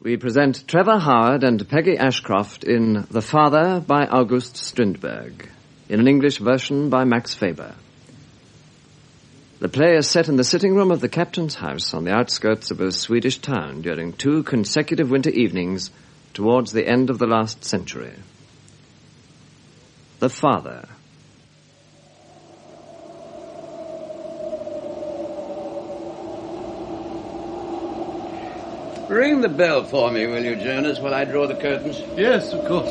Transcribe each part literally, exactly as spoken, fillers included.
we present Trevor Howard and Peggy Ashcroft in The Father by August Strindberg, in an English version by Max Faber. The play is set in the sitting room of the captain's house on the outskirts of a Swedish town during two consecutive winter evenings towards the end of the last century. The Father. Ring the bell for me, will you, Jonas, while I draw the curtains? Yes, of course.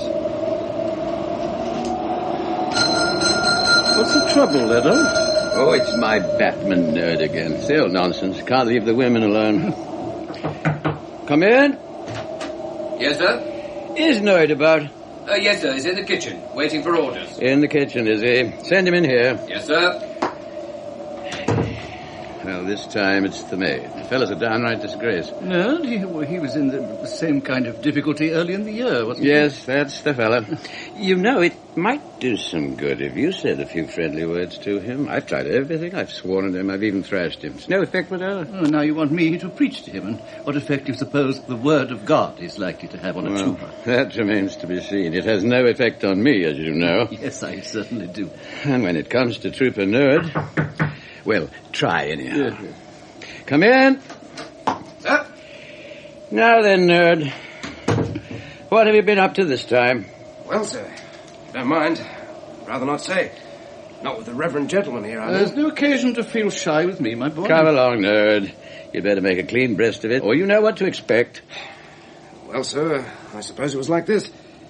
What's the trouble, Edo? Oh, it's my Batman nerd again. Still nonsense. Can't leave the women alone. Come in. Yes, sir? Is Nerd about? Uh, yes, sir. He's in the kitchen, waiting for orders. In the kitchen, is he? Send him in here. Yes, sir. Well, this time it's the maid. The fellow's a downright disgrace. No, he, well, he was in the, the same kind of difficulty early in the year, wasn't yes, he? Yes, that's the fella. You know, it might do some good if you said a few friendly words to him. I've tried everything. I've sworn at him. I've even thrashed him. It's no effect whatever. Oh, now you want me to preach to him, and what effect you suppose the word of God is likely to have on a well, trooper? That remains to be seen. It has no effect on me, as you know. Yes, I certainly do. And when it comes to Trooper Nerd, well, try anyhow. Yeah, yeah. Come in. Sir? Now then, Nerd. What have you been up to this time? Well, sir, don't mind. Rather not say. Not with the reverend gentleman here, I There's know. no occasion to feel shy with me, my boy. Come along, Nerd. You'd better make a clean breast of it, or you know what to expect. Well, sir, I suppose it was like this.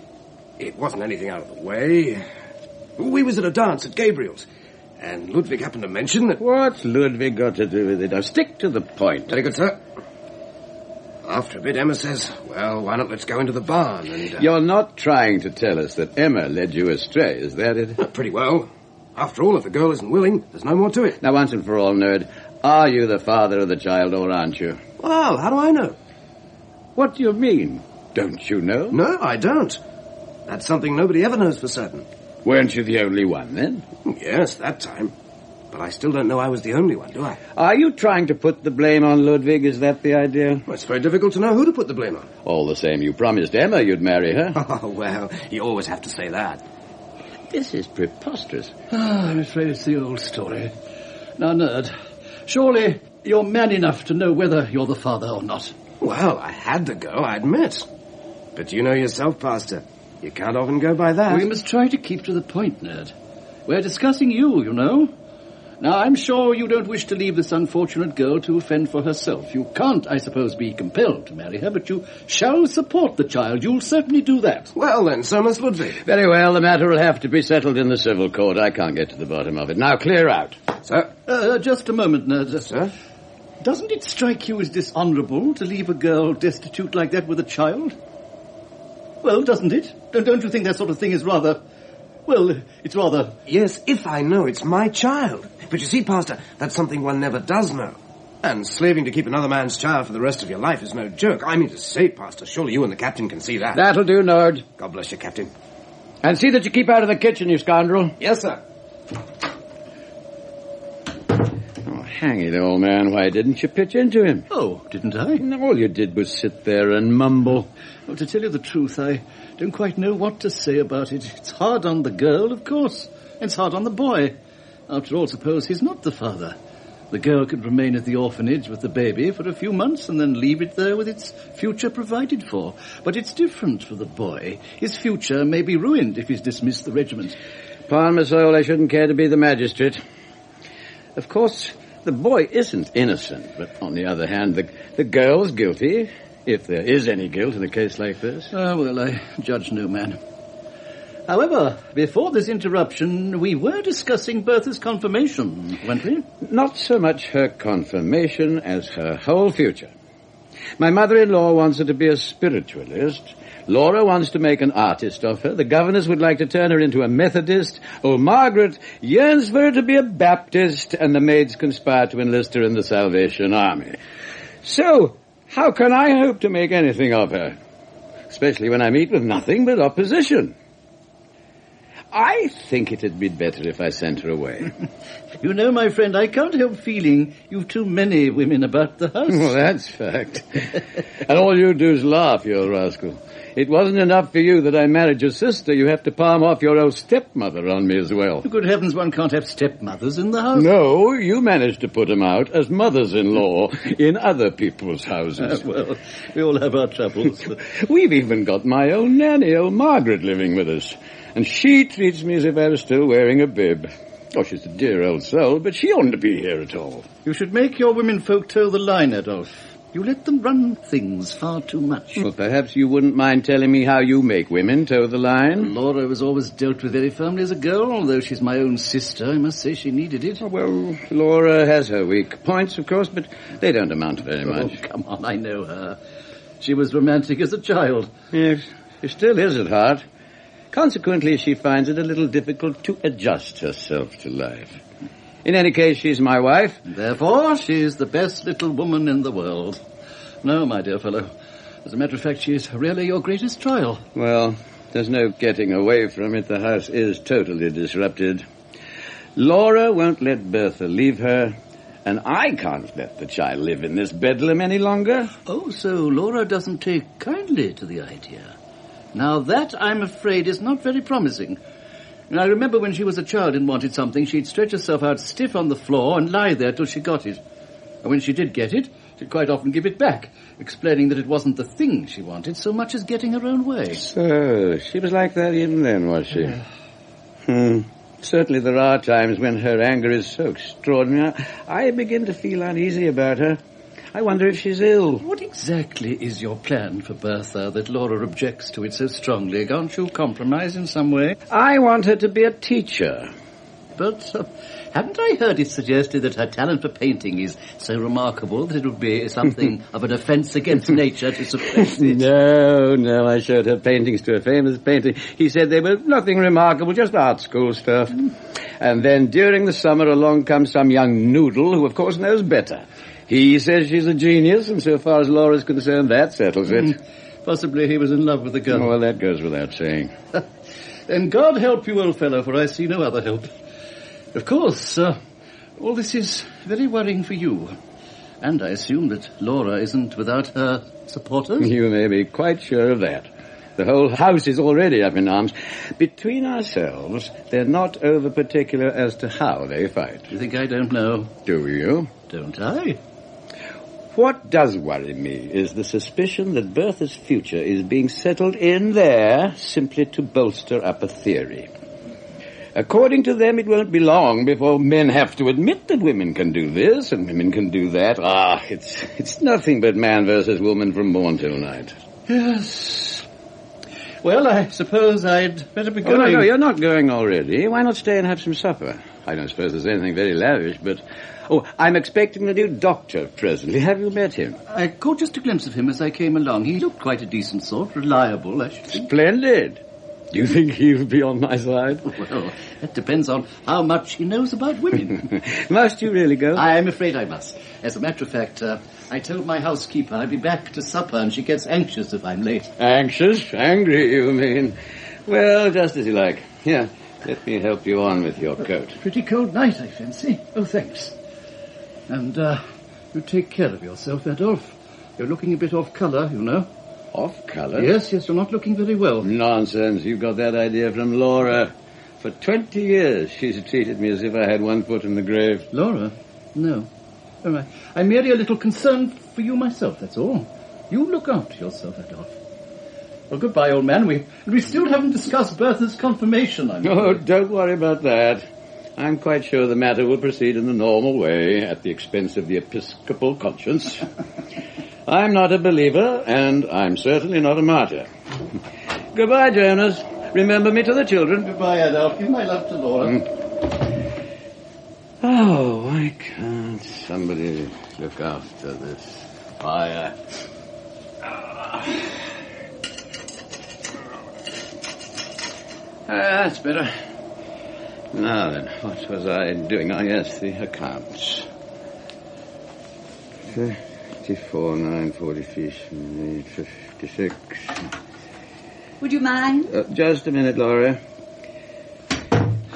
It wasn't anything out of the way. We was at a dance at Gabriel's, and Ludwig happened to mention that... What's Ludwig got to do with it? Now, stick to the point. Very good, sir. After a bit, Emma says, well, why not let's go into the barn and... Uh... You're not trying to tell us that Emma led you astray, is that it? Uh, pretty well. After all, if the girl isn't willing, there's no more to it. Now, once and for all, Nerd, are you the father of the child or aren't you? Well, how do I know? What do you mean? Don't you know? No, I don't. That's something nobody ever knows for certain. Weren't you the only one, then? Yes, that time. But I still don't know I was the only one, do I? Are you trying to put the blame on Ludwig? Is that the idea? Well, it's very difficult to know who to put the blame on. All the same, you promised Emma you'd marry her. Oh, well, you always have to say that. This is preposterous. Ah, I'm afraid it's the old story. Now, Nerd, surely you're man enough to know whether you're the father or not. Well, I had to go, I admit. But you know yourself, Pastor. You can't often go by that. We must try to keep to the point, Ned. We're discussing you, you know. Now, I'm sure you don't wish to leave this unfortunate girl to fend for herself. You can't, I suppose, be compelled to marry her, but you shall support the child. You'll certainly do that. Well, then, so must Ludwig. Very well, the matter will have to be settled in the civil court. I can't get to the bottom of it. Now, clear out. Sir? Uh, just a moment, Ned. Sir? Doesn't it strike you as dishonourable to leave a girl destitute like that with a child? Well, doesn't it? Don't, don't you think that sort of thing is rather... Well, it's rather... Yes, if I know it's my child. But you see, Pastor, that's something one never does know. And slaving to keep another man's child for the rest of your life is no joke. I mean to say, Pastor, surely you and the captain can see that. That'll do, Nord. God bless you, Captain. And see that you keep out of the kitchen, you scoundrel. Yes, sir. Oh, hang it, old man. Why didn't you pitch into him? Oh, didn't I? All you did was sit there and mumble. Well, to tell you the truth, I don't quite know what to say about it. It's hard on the girl, of course. It's hard on the boy. After all, suppose he's not the father. The girl could remain at the orphanage with the baby for a few months and then leave it there with its future provided for. But it's different for the boy. His future may be ruined if he's dismissed the regiment. Upon my soul, I shouldn't care to be the magistrate. Of course, the boy isn't innocent, but on the other hand, the, the girl's guilty, if there is any guilt in a case like this. Ah, well, I judge no man. However, before this interruption, we were discussing Bertha's confirmation, weren't we? Not so much her confirmation as her whole future. My mother-in-law wants her to be a spiritualist. Laura wants to make an artist of her. The governors would like to turn her into a Methodist. Old Margaret yearns for her to be a Baptist, and the maids conspire to enlist her in the Salvation Army. So, how can I hope to make anything of her? Especially when I meet with nothing but opposition. I think it'd be better if I sent her away. You know, my friend, I can't help feeling you've too many women about the house. Well, that's fact. And all you do is laugh, you old rascal. It wasn't enough for you that I married your sister. You have to palm off your old stepmother on me as well. Good heavens, one can't have stepmothers in the house. No, you managed to put them out as mothers-in-law in other people's houses. Uh, well, we all have our troubles. We've even got my own nanny, old Margaret, living with us. And she treats me as if I was still wearing a bib. Oh, she's a dear old soul, but she oughtn't to be here at all. You should make your women folk toe the line, Adolphe. You let them run things far too much. Well, perhaps you wouldn't mind telling me how you make women toe the line? Laura was always dealt with very firmly as a girl, although she's my own sister. I must say she needed it. Oh, well, Laura has her weak points, of course, but they don't amount to very much. Oh, come on, I know her. She was romantic as a child. Yes, she still is at heart. Consequently, she finds it a little difficult to adjust herself to life. In any case, she's my wife. Therefore, she's the best little woman in the world. No, my dear fellow. As a matter of fact, she's really your greatest trial. Well, there's no getting away from it. The house is totally disrupted. Laura won't let Bertha leave her, and I can't let the child live in this bedlam any longer. Oh, so Laura doesn't take kindly to the idea. Now that, I'm afraid, is not very promising. And I remember when she was a child and wanted something, she'd stretch herself out stiff on the floor and lie there till she got it. And when she did get it, she'd quite often give it back, explaining that it wasn't the thing she wanted so much as getting her own way. So, she was like that even then, was she? hmm. Certainly there are times when her anger is so extraordinary. I begin to feel uneasy about her. I wonder if she's ill. What exactly is your plan for Bertha that Laura objects to it so strongly? Can't you compromise in some way? I want her to be a teacher. But uh, haven't I heard it suggested that her talent for painting is so remarkable that it would be something of an offence against nature to suppress it? No, no, I showed her paintings to a famous painter. He said they were nothing remarkable, just art school stuff. Mm. And then during the summer along comes some young noodle who, of course, knows better. He says she's a genius, and so far as Laura's concerned, that settles it. Mm. Possibly he was in love with the girl. Oh, well, that goes without saying. Then God help you, old fellow, for I see no other help. Of course, uh, all this is very worrying for you. And I assume that Laura isn't without her supporters? You may be quite sure of that. The whole house is already up in arms. Between ourselves, they're not over particular as to how they fight. You think I don't know? Do you? Don't I? What does worry me is the suspicion that Bertha's future is being settled in there simply to bolster up a theory. According to them, it won't be long before men have to admit that women can do this and women can do that. Ah, it's it's nothing but man versus woman from morn till night. Yes. Well, I suppose I'd better be going. Oh, no, no, you're not going already. Why not stay and have some supper? I don't suppose there's anything very lavish, but... Oh, I'm expecting the new doctor presently. Have you met him? I caught just a glimpse of him as I came along. He looked quite a decent sort, reliable, I should think. Splendid. Do you think he'll be on my side? Well, that depends on how much he knows about women. Must you really go? I'm afraid I must. As a matter of fact, uh, I told my housekeeper I'd be back to supper, and she gets anxious if I'm late. Anxious? Angry, you mean? Well, just as you like. Here, let me help you on with your coat. Pretty cold night, I fancy. Oh, thanks. And, uh, you take care of yourself, Adolphe. You're looking a bit off colour, you know. Off colour? Yes, yes, you're not looking very well. Nonsense. You got that idea from Laura. For twenty years, she's treated me as if I had one foot in the grave. Laura? No. All right. I'm merely a little concerned for you myself, that's all. You look after yourself, Adolphe. Well, goodbye, old man. We we still haven't discussed Bertha's confirmation, I'm Oh, don't worry about that. I'm quite sure the matter will proceed in the normal way, at the expense of the episcopal conscience. I'm not a believer, and I'm certainly not a martyr. Goodbye, Jonas. Remember me to the children. Goodbye, Adolphe. Give my love to Laura. Mm. Oh, why can't somebody look after this fire? Ah, that's better. Now then, what was I doing? Oh, yes, the accounts. fifty-four, nine, forty-five, fifty-six. Would you mind? Uh, just a minute, Laura.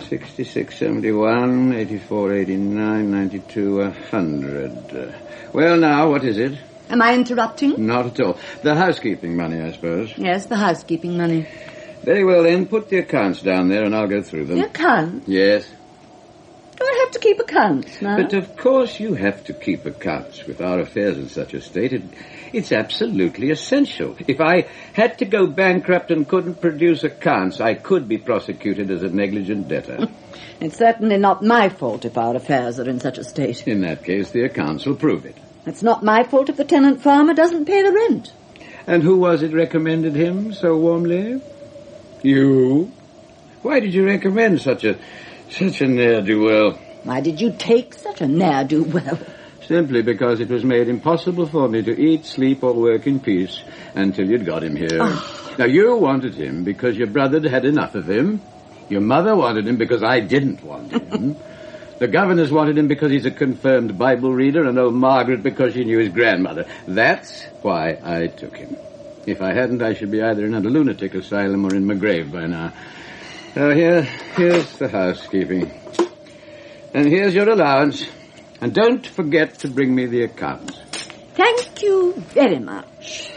sixty-six, seventy-one, eighty-four, eighty-nine, ninety-two, one hundred. Uh, well, now, what is it? Am I interrupting? Not at all. The housekeeping money, I suppose. Yes, the housekeeping money. Very well, then. Put the accounts down there and I'll go through them. The accounts? Yes. Do I have to keep accounts now? But of course you have to keep accounts. With our affairs in such a state, it, it's absolutely essential. If I had to go bankrupt and couldn't produce accounts, I could be prosecuted as a negligent debtor. It's certainly not my fault if our affairs are in such a state. In that case, the accounts will prove it. It's not my fault if the tenant farmer doesn't pay the rent. And who was it recommended him so warmly? You? Why did you recommend such a such a ne'er-do-well? Why did you take such a ne'er-do-well? Simply because it was made impossible for me to eat, sleep, or work in peace until you'd got him here. Oh. Now, you wanted him because your brother had enough of him. Your mother wanted him because I didn't want him. The governors wanted him because he's a confirmed Bible reader, and old Margaret because she knew his grandmother. That's why I took him. If I hadn't, I should be either in a lunatic asylum or in my grave by now. So here, here's the housekeeping. And here's your allowance. And don't forget to bring me the accounts. Thank you very much.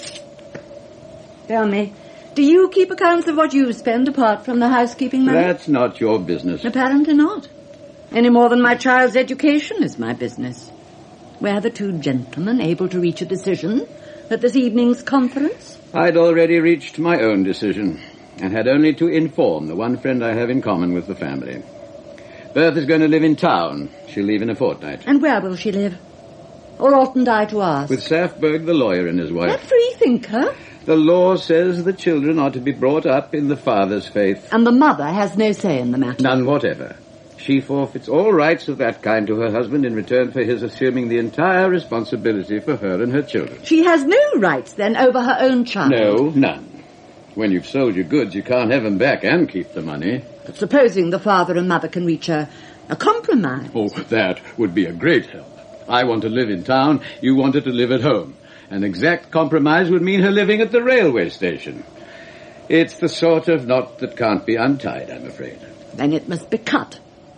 Tell me, do you keep accounts of what you spend apart from the housekeeping money? That's not your business. Apparently not. Any more than my child's education is my business. Were the two gentlemen able to reach a decision at this evening's conference? I'd already reached my own decision, and had only to inform the one friend I have in common with the family. Bertha's going to live in town. She'll leave in a fortnight. And where will she live? Or oughtn't I to ask? With Saffberg, the lawyer, and his wife. That free thinker? The law says the children are to be brought up in the father's faith. And the mother has no say in the matter? None whatever. She forfeits all rights of that kind to her husband in return for his assuming the entire responsibility for her and her children. She has no rights, then, over her own child? No, none. When you've sold your goods, you can't have them back and keep the money. But supposing the father and mother can reach a, a compromise? Oh, that would be a great help. I want to live in town, you want her to live at home. An exact compromise would mean her living at the railway station. It's the sort of knot that can't be untied, I'm afraid. Then it must be cut.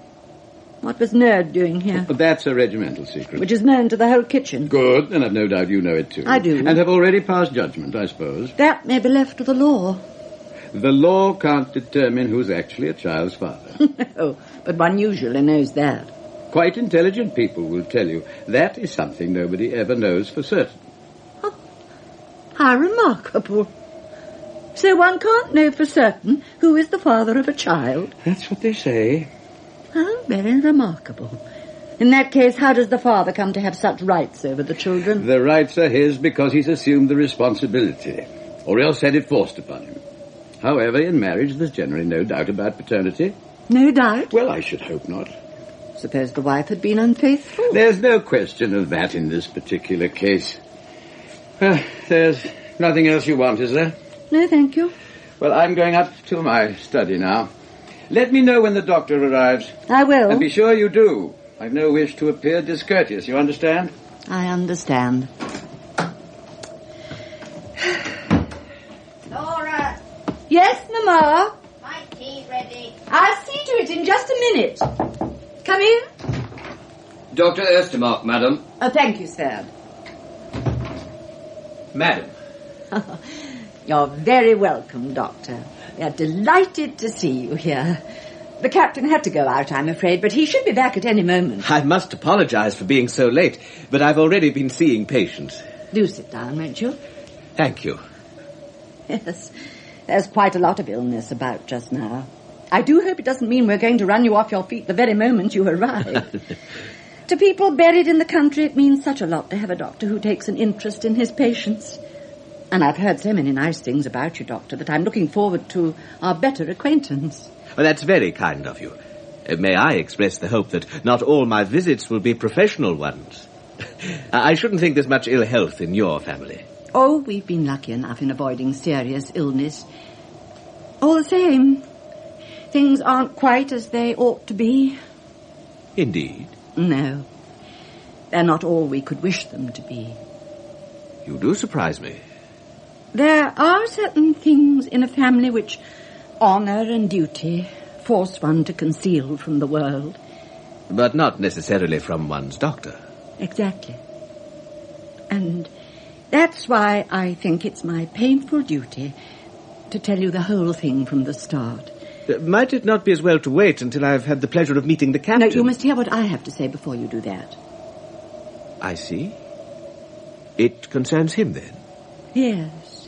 What was Nerd doing here? But that's a regimental secret. Which is known to the whole kitchen. Good, and I've no doubt you know it too. I do. And have already passed judgment, I suppose. That may be left to the law. The law can't determine who's actually a child's father. Oh, but one usually knows that. Quite intelligent people will tell you that is something nobody ever knows for certain. Oh, how remarkable. So one can't know for certain who is the father of a child? That's what they say. How very remarkable. In that case, how does the father come to have such rights over the children? The rights are his because he's assumed the responsibility, or else had it forced upon him. However, in marriage, there's generally no doubt about paternity. No doubt? Well, I should hope not. Suppose the wife had been unfaithful? There's no question of that in this particular case. Uh, there's nothing else you want, is there? No, thank you. Well, I'm going up to my study now. Let me know when the doctor arrives. I will. And be sure you do. I've no wish to appear discourteous, you understand? I understand. Laura! Yes, Mama? My tea's ready. I'll see to it in just a minute. Come in. Doctor Ostermark, madam. Oh, thank you, sir. Madam. You're very welcome, Doctor. We are delighted to see you here. The captain had to go out, I'm afraid, but he should be back at any moment. I must apologize for being so late, but I've already been seeing patients. Do sit down, won't you? Thank you. Yes, there's quite a lot of illness about just now. I do hope it doesn't mean we're going to run you off your feet the very moment you arrive. To people buried in the country, it means such a lot to have a doctor who takes an interest in his patients. And I've heard so many nice things about you, Doctor, that I'm looking forward to our better acquaintance. Well, that's very kind of you. Uh, may I express the hope that not all my visits will be professional ones? I shouldn't think there's much ill health in your family. Oh, we've been lucky enough in avoiding serious illness. All the same, things aren't quite as they ought to be. Indeed? No. They're not all we could wish them to be. You do surprise me. There are certain things in a family which honour and duty force one to conceal from the world. But not necessarily from one's doctor. Exactly. And that's why I think it's my painful duty to tell you the whole thing from the start. Uh, might it not be as well to wait until I've had the pleasure of meeting the captain? No, you must hear what I have to say before you do that. I see. It concerns him, then? Yes.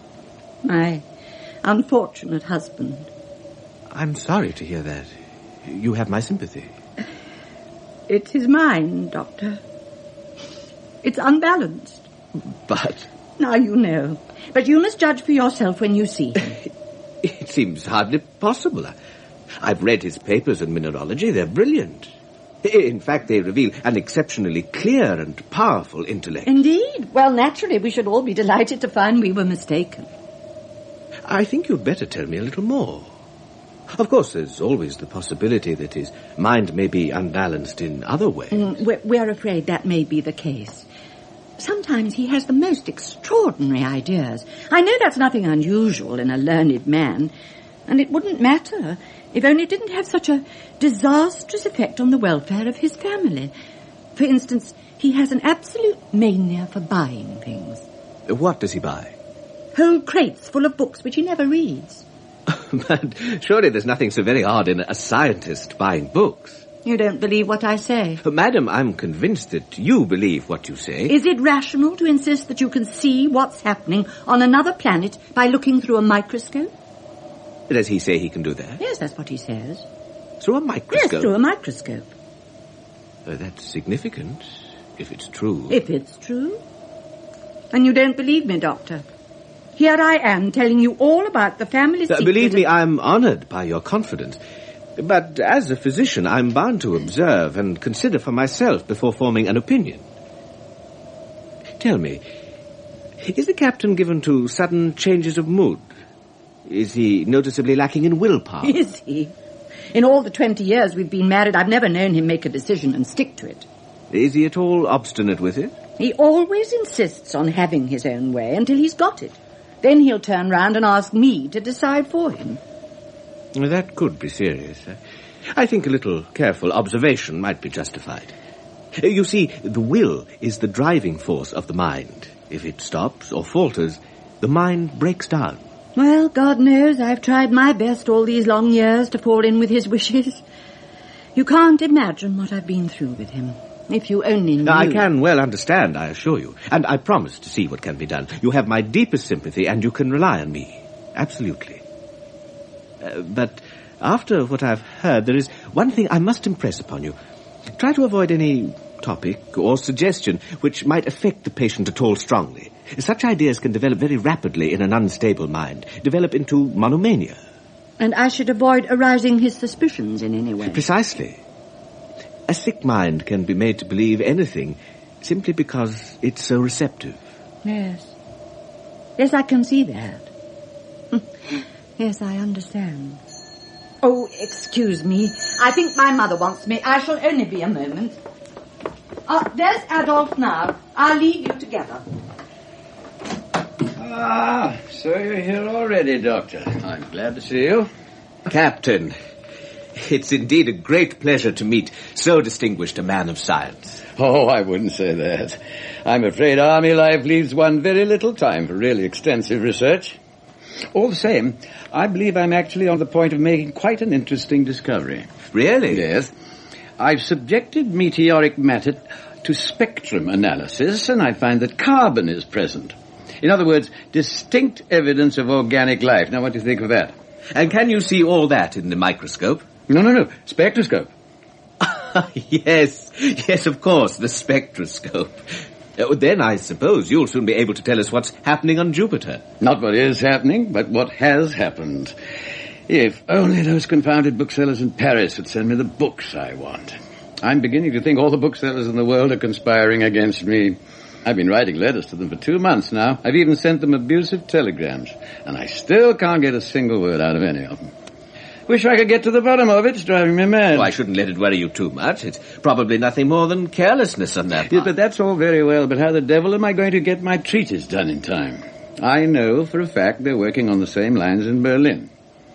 My unfortunate husband. I'm sorry to hear that. You have my sympathy. It's his mind, Doctor. It's unbalanced. But... Now you know. But you must judge for yourself when you see him. It seems hardly possible. I've read his papers in mineralogy. They're brilliant. In fact, they reveal an exceptionally clear and powerful intellect. Indeed. Well, naturally, we should all be delighted to find we were mistaken. I think you'd better tell me a little more. Of course, there's always the possibility that his mind may be unbalanced in other ways. Mm, we're, we're afraid that may be the case. Sometimes he has the most extraordinary ideas. I know that's nothing unusual in a learned man, and it wouldn't matter if only it didn't have such a disastrous effect on the welfare of his family. For instance, he has an absolute mania for buying things. What does he buy? Whole crates full of books which he never reads. But surely there's nothing so very odd in a scientist buying books. You don't believe what I say? Madam, I'm convinced that you believe what you say. Is it rational to insist that you can see what's happening on another planet by looking through a microscope? Does he say he can do that? Yes, that's what he says. Through a microscope? Yes, through a microscope. Uh, that's significant, if it's true. If it's true. And you don't believe me, Doctor. Here I am telling you all about the family secret. Uh, believe me, I'm honoured by your confidence. But as a physician, I'm bound to observe and consider for myself before forming an opinion. Tell me, is the captain given to sudden changes of mood? Is he noticeably lacking in willpower? Is he? In all the twenty years we've been married, I've never known him make a decision and stick to it. Is he at all obstinate with it? He always insists on having his own way until he's got it. Then he'll turn round and ask me to decide for him. That could be serious. I think a little careful observation might be justified. You see, the will is the driving force of the mind. If it stops or falters, the mind breaks down. Well, God knows I've tried my best all these long years to fall in with his wishes. You can't imagine what I've been through with him. If you only knew. I can well understand, I assure you. And I promise to see what can be done. You have my deepest sympathy and you can rely on me. Absolutely. Uh, but after what I've heard, there is one thing I must impress upon you. Try to avoid any topic or suggestion which might affect the patient at all strongly. Such ideas can develop very rapidly in an unstable mind, develop into monomania. And I should avoid arousing his suspicions in any way. Precisely. A sick mind can be made to believe anything simply because it's so receptive. Yes. Yes, I can see that. Yes, I understand. Oh, excuse me. I think my mother wants me. I shall only be a moment. Uh, there's Adolf now. I'll leave you together. Ah, so you're here already, Doctor. I'm glad to see you. Captain, it's indeed a great pleasure to meet so distinguished a man of science. Oh, I wouldn't say that. I'm afraid army life leaves one very little time for really extensive research. All the same, I believe I'm actually on the point of making quite an interesting discovery. Really? Yes. I've subjected meteoric matter to spectrum analysis, and I find that carbon is present. In other words, distinct evidence of organic life. Now, what do you think of that? And can you see all that in the microscope? No, no, no. Spectroscope. Yes, yes, of course, the spectroscope. Uh, then I suppose you'll soon be able to tell us what's happening on Jupiter. Not what is happening, but what has happened. If only those confounded booksellers in Paris would send me the books I want. I'm beginning to think all the booksellers in the world are conspiring against me. I've been writing letters to them for two months now. I've even sent them abusive telegrams, and I still can't get a single word out of any of them. Wish I could get to the bottom of it. It's driving me mad. Oh, I shouldn't let it worry you too much. It's probably nothing more than carelessness on their part. Yes, but that's all very well, but how the devil am I going to get my treatise done in time? I know for a fact they're working on the same lines in Berlin.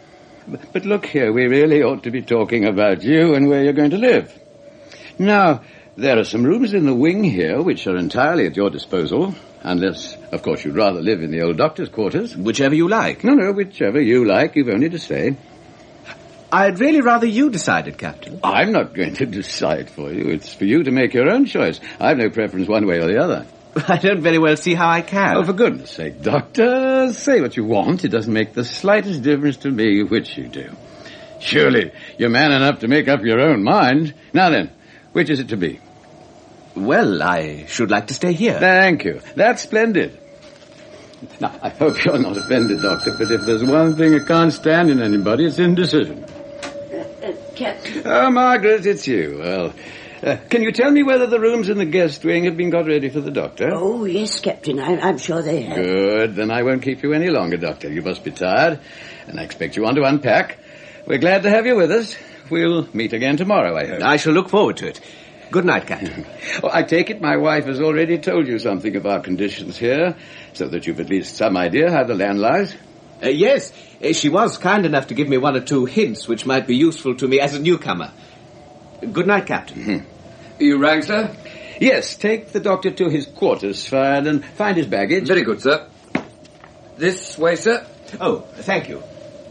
But look here, we really ought to be talking about you and where you're going to live. Now, there are some rooms in the wing here which are entirely at your disposal, unless, of course, you'd rather live in the old doctor's quarters. Whichever you like. No, no, whichever you like. You've only to say. I'd really rather you decided, Captain. I'm not going to decide for you. It's for you to make your own choice. I've no preference one way or the other. I don't very well see how I can. Oh, for goodness sake, Doctor, say what you want. It doesn't make the slightest difference to me which you do. Surely, you're man enough to make up your own mind. Now then, which is it to be? Well, I should like to stay here. Thank you. That's splendid. Now, I hope you're not offended, Doctor, but if there's one thing I can't stand in anybody, it's indecision. Uh, uh, Captain. Oh, Margaret, it's you. Well, uh, can you tell me whether the rooms in the guest wing have been got ready for the doctor? Oh, yes, Captain. I, I'm sure they have. Good. Then I won't keep you any longer, Doctor. You must be tired, and I expect you want to unpack. We're glad to have you with us. We'll meet again tomorrow, I hope. I shall look forward to it. Good night, Captain. Oh, I take it my wife has already told you something of our conditions here, so that you've at least some idea how the land lies? Uh, yes, uh, she was kind enough to give me one or two hints which might be useful to me as a newcomer. Good night, Captain. Mm-hmm. You rang, sir? Yes, take the doctor to his quarters, Fard, and find his baggage. Very good, sir. This way, sir. Oh, thank you.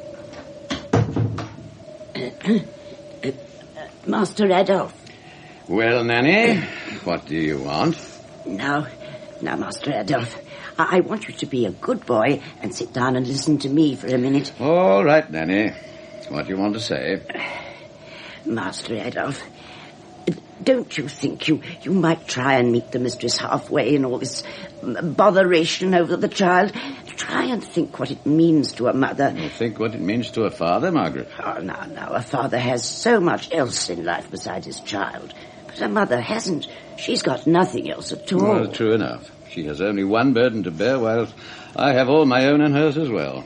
uh, uh, Master Adolf. Well, Nanny, what do you want? Now, now, Master Adolf, I, I want you to be a good boy and sit down and listen to me for a minute. All right, Nanny. What do you want to say? Master Adolf, don't you think you, you might try and meet the mistress halfway in all this botheration over the child? Try and think what it means to a mother. You think what it means to a father, Margaret? Oh, now, now, a father has so much else in life besides his child. But a mother hasn't. She's got nothing else at all. Well, true enough. She has only one burden to bear, while I have all my own and hers as well.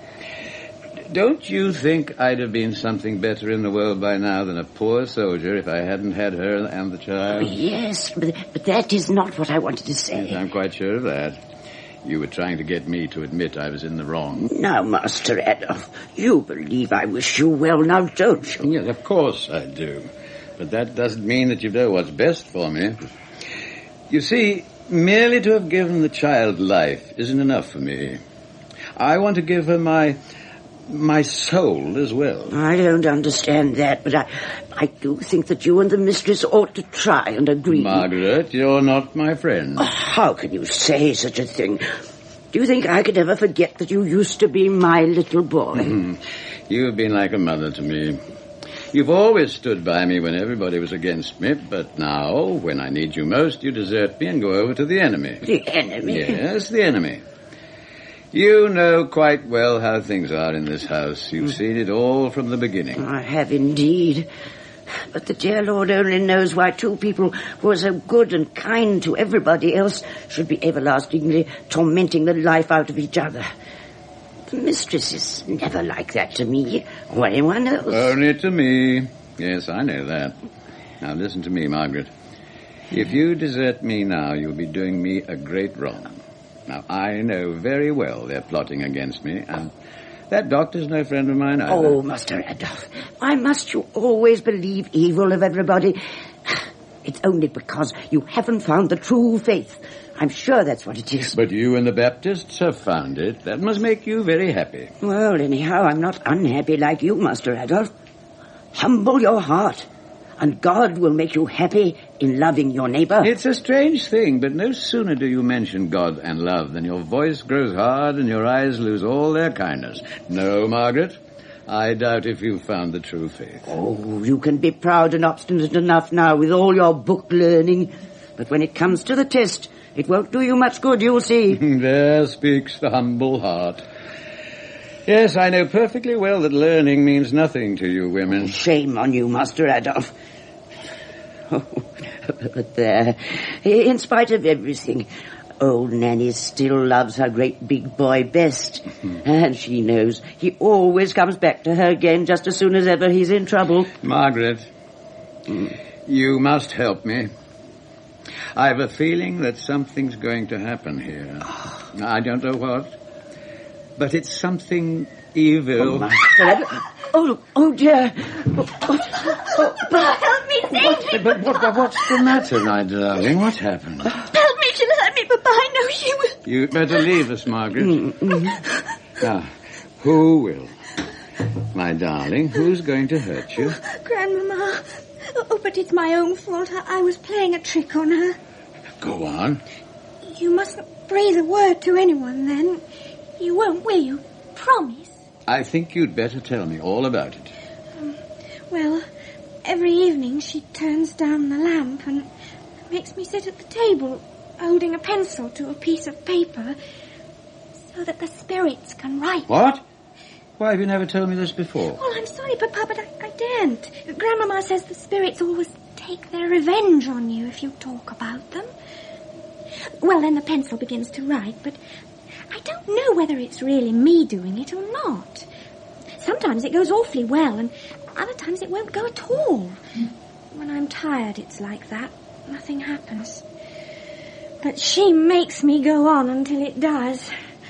Don't you think I'd have been something better in the world by now than a poor soldier if I hadn't had her and the child? Oh, yes, but, but that is not what I wanted to say. Yes, I'm quite sure of that. You were trying to get me to admit I was in the wrong. Now, Master Adolf, you believe I wish you well, now don't you? Yes, of course I do. But that doesn't mean that you know what's best for me. You see, merely to have given the child life isn't enough for me. I want to give her my... my soul as well. I don't understand that, but I, I do think that you and the mistress ought to try and agree. Margaret, you're not my friend. Oh, how can you say such a thing? Do you think I could ever forget that you used to be my little boy? Mm-hmm. You've been like a mother to me. You've always stood by me when everybody was against me, but now, when I need you most, you desert me and go over to the enemy. The enemy? Yes, the enemy. You know quite well how things are in this house. You've seen it all from the beginning. I have indeed. But the dear Lord only knows why two people who are so good and kind to everybody else should be everlastingly tormenting the life out of each other. The mistress is never like that to me or anyone else. Only to me. Yes, I know that. Now listen to me, Margaret. If you desert me now, you'll be doing me a great wrong. Now, I know very well they're plotting against me, and that doctor's no friend of mine either. Oh, Master Adolf, why must you always believe evil of everybody? It's only because you haven't found the true faith. I'm sure that's what it is. But you and the Baptists have found it. That must make you very happy. Well, anyhow, I'm not unhappy like you, Master Adolf. Humble your heart, and God will make you happy in loving your neighbor. It's a strange thing, but no sooner do you mention God and love than your voice grows hard and your eyes lose all their kindness. No, Margaret, I doubt if you've found the true faith. Oh, you can be proud and obstinate enough now with all your book learning, but when it comes to the test, it won't do you much good, you'll see. There speaks the humble heart. Yes, I know perfectly well that learning means nothing to you women. Shame on you, Master Adolf. Oh, but there, in spite of everything, old Nanny still loves her great big boy best. Mm-hmm. And she knows he always comes back to her again just as soon as ever he's in trouble. Margaret, mm. you must help me. I've a feeling that something's going to happen here. Oh. I don't know what, but it's something evil. Oh, Master Adolf. Oh, oh dear. Oh, oh, oh, help me, save me, But what, what, what's the matter, my darling? What happened? Help me, she'll hurt me, Papa. I know she will. You'd better leave us, Margaret. Mm-hmm. Now, who will? My darling, who's going to hurt you? Grandmama. Oh, but it's my own fault. I, I was playing a trick on her. Go on. You mustn't breathe a word to anyone, then. You won't, will you? Promise. I think you'd better tell me all about it. Um, well, every evening she turns down the lamp and makes me sit at the table, holding a pencil to a piece of paper, so that the spirits can write. What? Why have you never told me this before? Well, I'm sorry, Papa, but I, I daren't. Grandmama says the spirits always take their revenge on you if you talk about them. Well, then the pencil begins to write, but I don't know whether it's really me doing it or not. Sometimes it goes awfully well, and other times it won't go at all. When I'm tired, it's like that. Nothing happens. But she makes me go on until it does.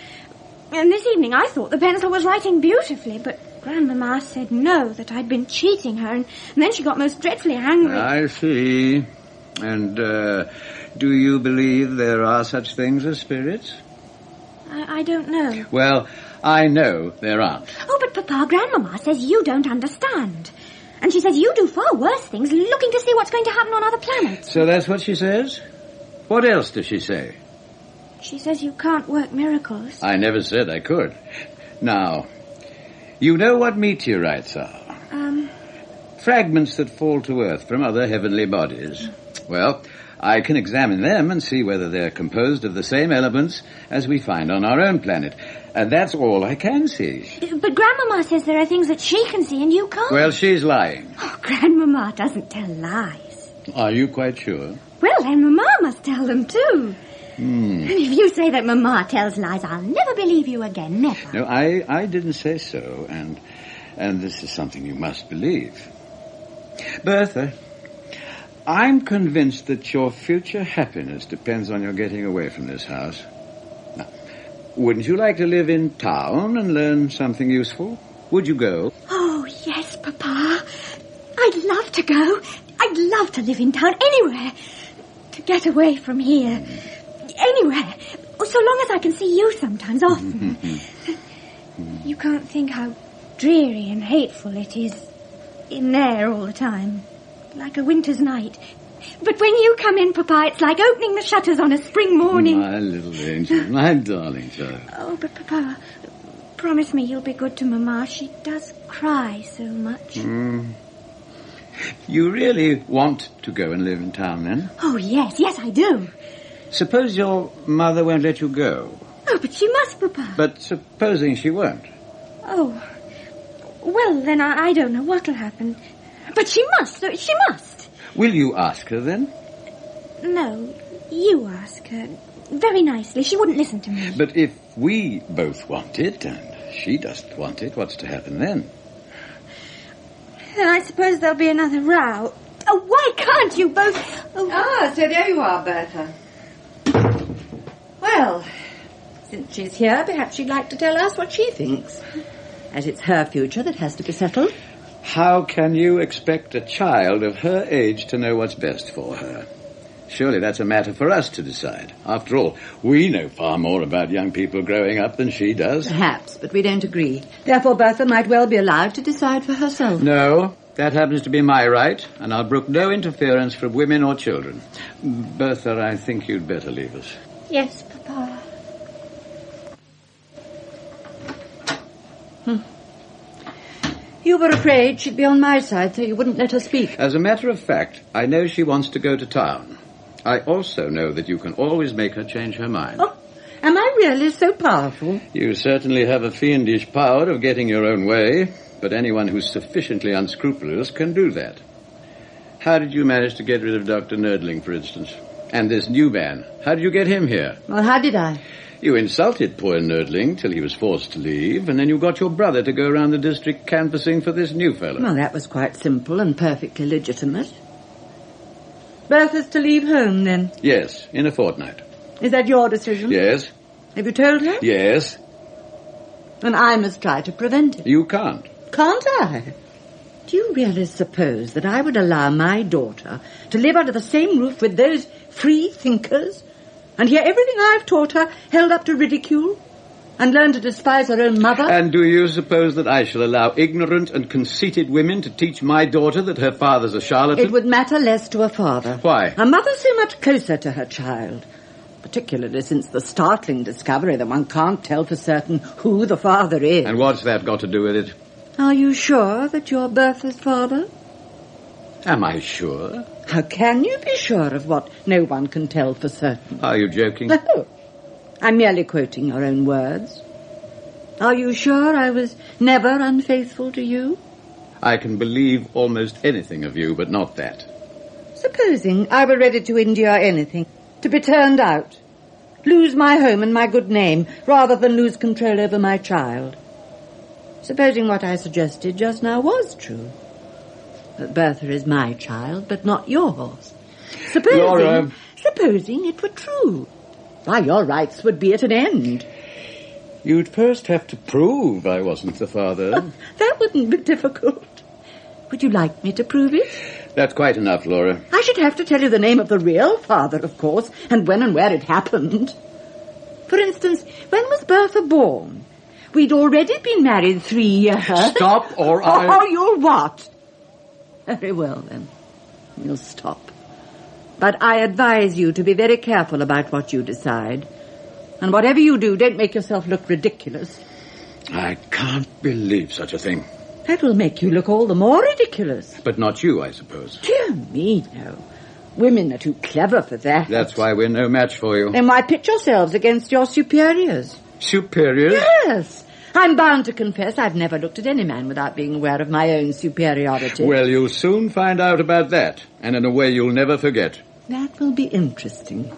And this evening I thought the pencil was writing beautifully, but Grandmama said no, that I'd been cheating her, and, and then she got most dreadfully angry. I see. And, uh, do you believe there are such things as spirits? I, I don't know. Well, I know there aren't. Oh, but Papa, Grandmama says you don't understand. And she says you do far worse things, looking to see what's going to happen on other planets. So that's what she says? What else does she say? She says you can't work miracles. I never said I could. Now, you know what meteorites are? Um... Fragments that fall to Earth from other heavenly bodies. Well, I can examine them and see whether they're composed of the same elements as we find on our own planet. And that's all I can see. But Grandmama says there are things that she can see and you can't. Well, she's lying. Oh, Grandmama doesn't tell lies. Are you quite sure? Well, then Mama must tell them too. Hmm. And if you say that Mama tells lies, I'll never believe you again, never. No, I, I didn't say so, and and this is something you must believe. Bertha, I'm convinced that your future happiness depends on your getting away from this house. Now, wouldn't you like to live in town and learn something useful? Would you go? Oh, yes, Papa. I'd love to go. I'd love to live in town anywhere. To get away from here. Anywhere. So long as I can see you sometimes, often. You can't think how dreary and hateful it is in there all the time. Like a winter's night. But when you come in, Papa, it's like opening the shutters on a spring morning. My little angel, my darling child. Oh, but Papa, promise me you'll be good to Mama. She does cry so much. Mm. You really want to go and live in town, then? Oh, yes, yes, I do. Suppose your mother won't let you go. Oh, but she must, Papa. But supposing she won't? Oh, well, then I, I don't know what'll happen. But she must, she must. Will you ask her, then? No, you ask her. Very nicely. She wouldn't listen to me. But if we both want it, and she doesn't want it, what's to happen then? Then I suppose there'll be another row. Oh, why can't you both... Oh. Ah, so there you are, Bertha. Well, since she's here, perhaps she'd like to tell us what she thinks. As it's her future that has to be settled. How can you expect a child of her age to know what's best for her? Surely that's a matter for us to decide. After all, we know far more about young people growing up than she does. Perhaps, but we don't agree. Therefore, Bertha might well be allowed to decide for herself. No, that happens to be my right, and I'll brook no interference from women or children. Bertha, I think you'd better leave us. Yes, Papa. Hmm. You were afraid she'd be on my side, so you wouldn't let her speak. As a matter of fact, I know she wants to go to town. I also know that you can always make her change her mind. Oh, am I really so powerful? You certainly have a fiendish power of getting your own way, but anyone who's sufficiently unscrupulous can do that. How did you manage to get rid of Doctor Nerdling, for instance? And this new man, how did you get him here? Well, how did I? You insulted poor Nerdling till he was forced to leave, and then you got your brother to go around the district canvassing for this new fellow. Well, that was quite simple and perfectly legitimate. Bertha's to leave home, then? Yes, in a fortnight. Is that your decision? Yes. Have you told her? Yes. And I must try to prevent it. You can't. Can't I? Do you really suppose that I would allow my daughter to live under the same roof with those free thinkers and hear everything I've taught her held up to ridicule and learn to despise her own mother? And do you suppose that I shall allow ignorant and conceited women to teach my daughter that her father's a charlatan? It would matter less to a father. Why? A mother's so much closer to her child, particularly since the startling discovery that one can't tell for certain who the father is. And what's that got to do with it? Are you sure that you're Bertha's father? Am I sure? How can you be sure of what no one can tell for certain? Are you joking? No. I'm merely quoting your own words. Are you sure I was never unfaithful to you? I can believe almost anything of you, but not that. Supposing I were ready to endure anything, to be turned out, lose my home and my good name, rather than lose control over my child. Supposing what I suggested just now was true, that Bertha is my child, but not yours. Supposing, Laura. supposing it were true, why, your rights would be at an end. You'd first have to prove I wasn't the father. That wouldn't be difficult. Would you like me to prove it? That's quite enough, Laura. I should have to tell you the name of the real father, of course, and when and where it happened. For instance, when was Bertha born? We'd already been married three years. Stop, or I... Oh, you'll what? Very well, then. You'll stop. But I advise you to be very careful about what you decide. And whatever you do, don't make yourself look ridiculous. I can't believe such a thing. That will make you look all the more ridiculous. But not you, I suppose. Dear me, no. Women are too clever for that. That's why we're no match for you. Then why pit yourselves against your superiors? Superiors? Yes. I'm bound to confess I've never looked at any man without being aware of my own superiority. Well, you'll soon find out about that, and in a way you'll never forget. That will be interesting.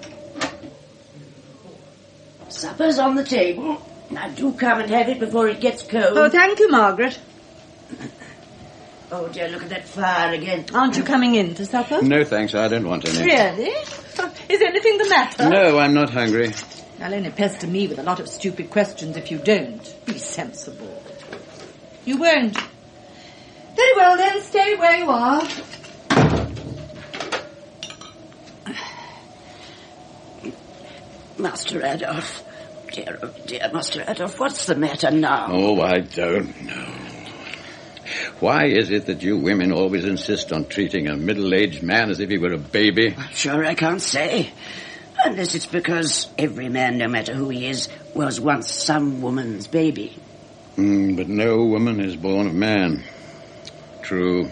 Supper's on the table. Now do come and have it before it gets cold. Oh, thank you, Margaret. Oh, dear, look at that fire again. Aren't you coming in to supper? No, thanks, I don't want any. Really? Is anything the matter? No, I'm not hungry. You'll only pester me with a lot of stupid questions if you don't. Be sensible. You won't. Very well, then, stay where you are. Master Adolf. Dear, oh dear, Master Adolf, what's the matter now? Oh, I don't know. Why is it that you women always insist on treating a middle-aged man as if he were a baby? I'm sure I can't say. Unless it's because every man, no matter who he is, was once some woman's baby. Mm, but no woman is born of man. True.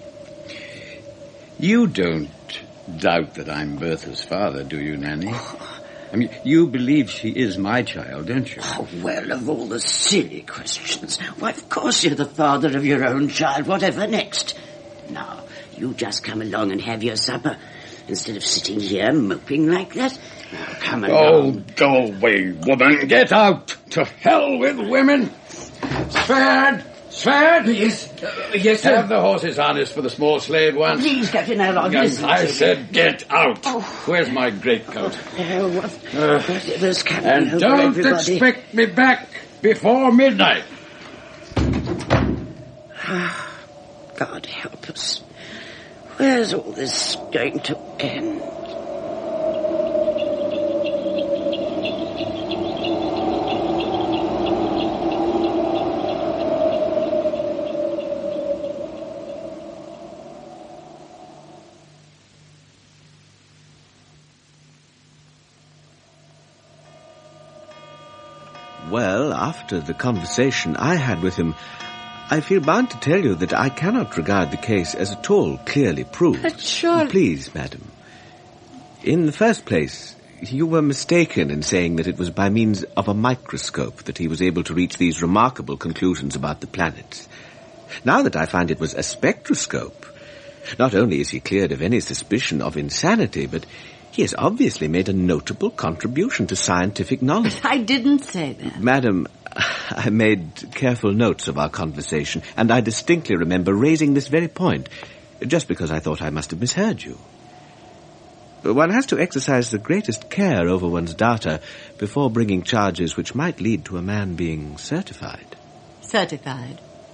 You don't doubt that I'm Bertha's father, do you, Nanny? I mean, you believe she is my child, don't you? Oh, well, of all the silly questions. Why, of course you're the father of your own child, whatever next. Now, you just come along and have your supper, instead of sitting here moping like that. Now, come along. Oh, go away, woman. Get out. To hell with women. Sverd! Sverd! Yes, uh, yes, sir. Have the horses harnessed for the small slave once. Please, Captain Erlon, listen I to said me. get out. Oh. Where's my greatcoat? Oh, what? Uh, Whatever's coming and over don't everybody. expect me back before midnight. God help us. Where's all this going to end? Well, after the conversation I had with him, I feel bound to tell you that I cannot regard the case as at all clearly proved. But surely... Please, madam. In the first place, you were mistaken in saying that it was by means of a microscope that he was able to reach these remarkable conclusions about the planets. Now that I find it was a spectroscope, not only is he cleared of any suspicion of insanity, but he has obviously made a notable contribution to scientific knowledge. I didn't say that. Madam, I made careful notes of our conversation, and I distinctly remember raising this very point, just because I thought I must have misheard you. One has to exercise the greatest care over one's data before bringing charges which might lead to a man being certified. Certified?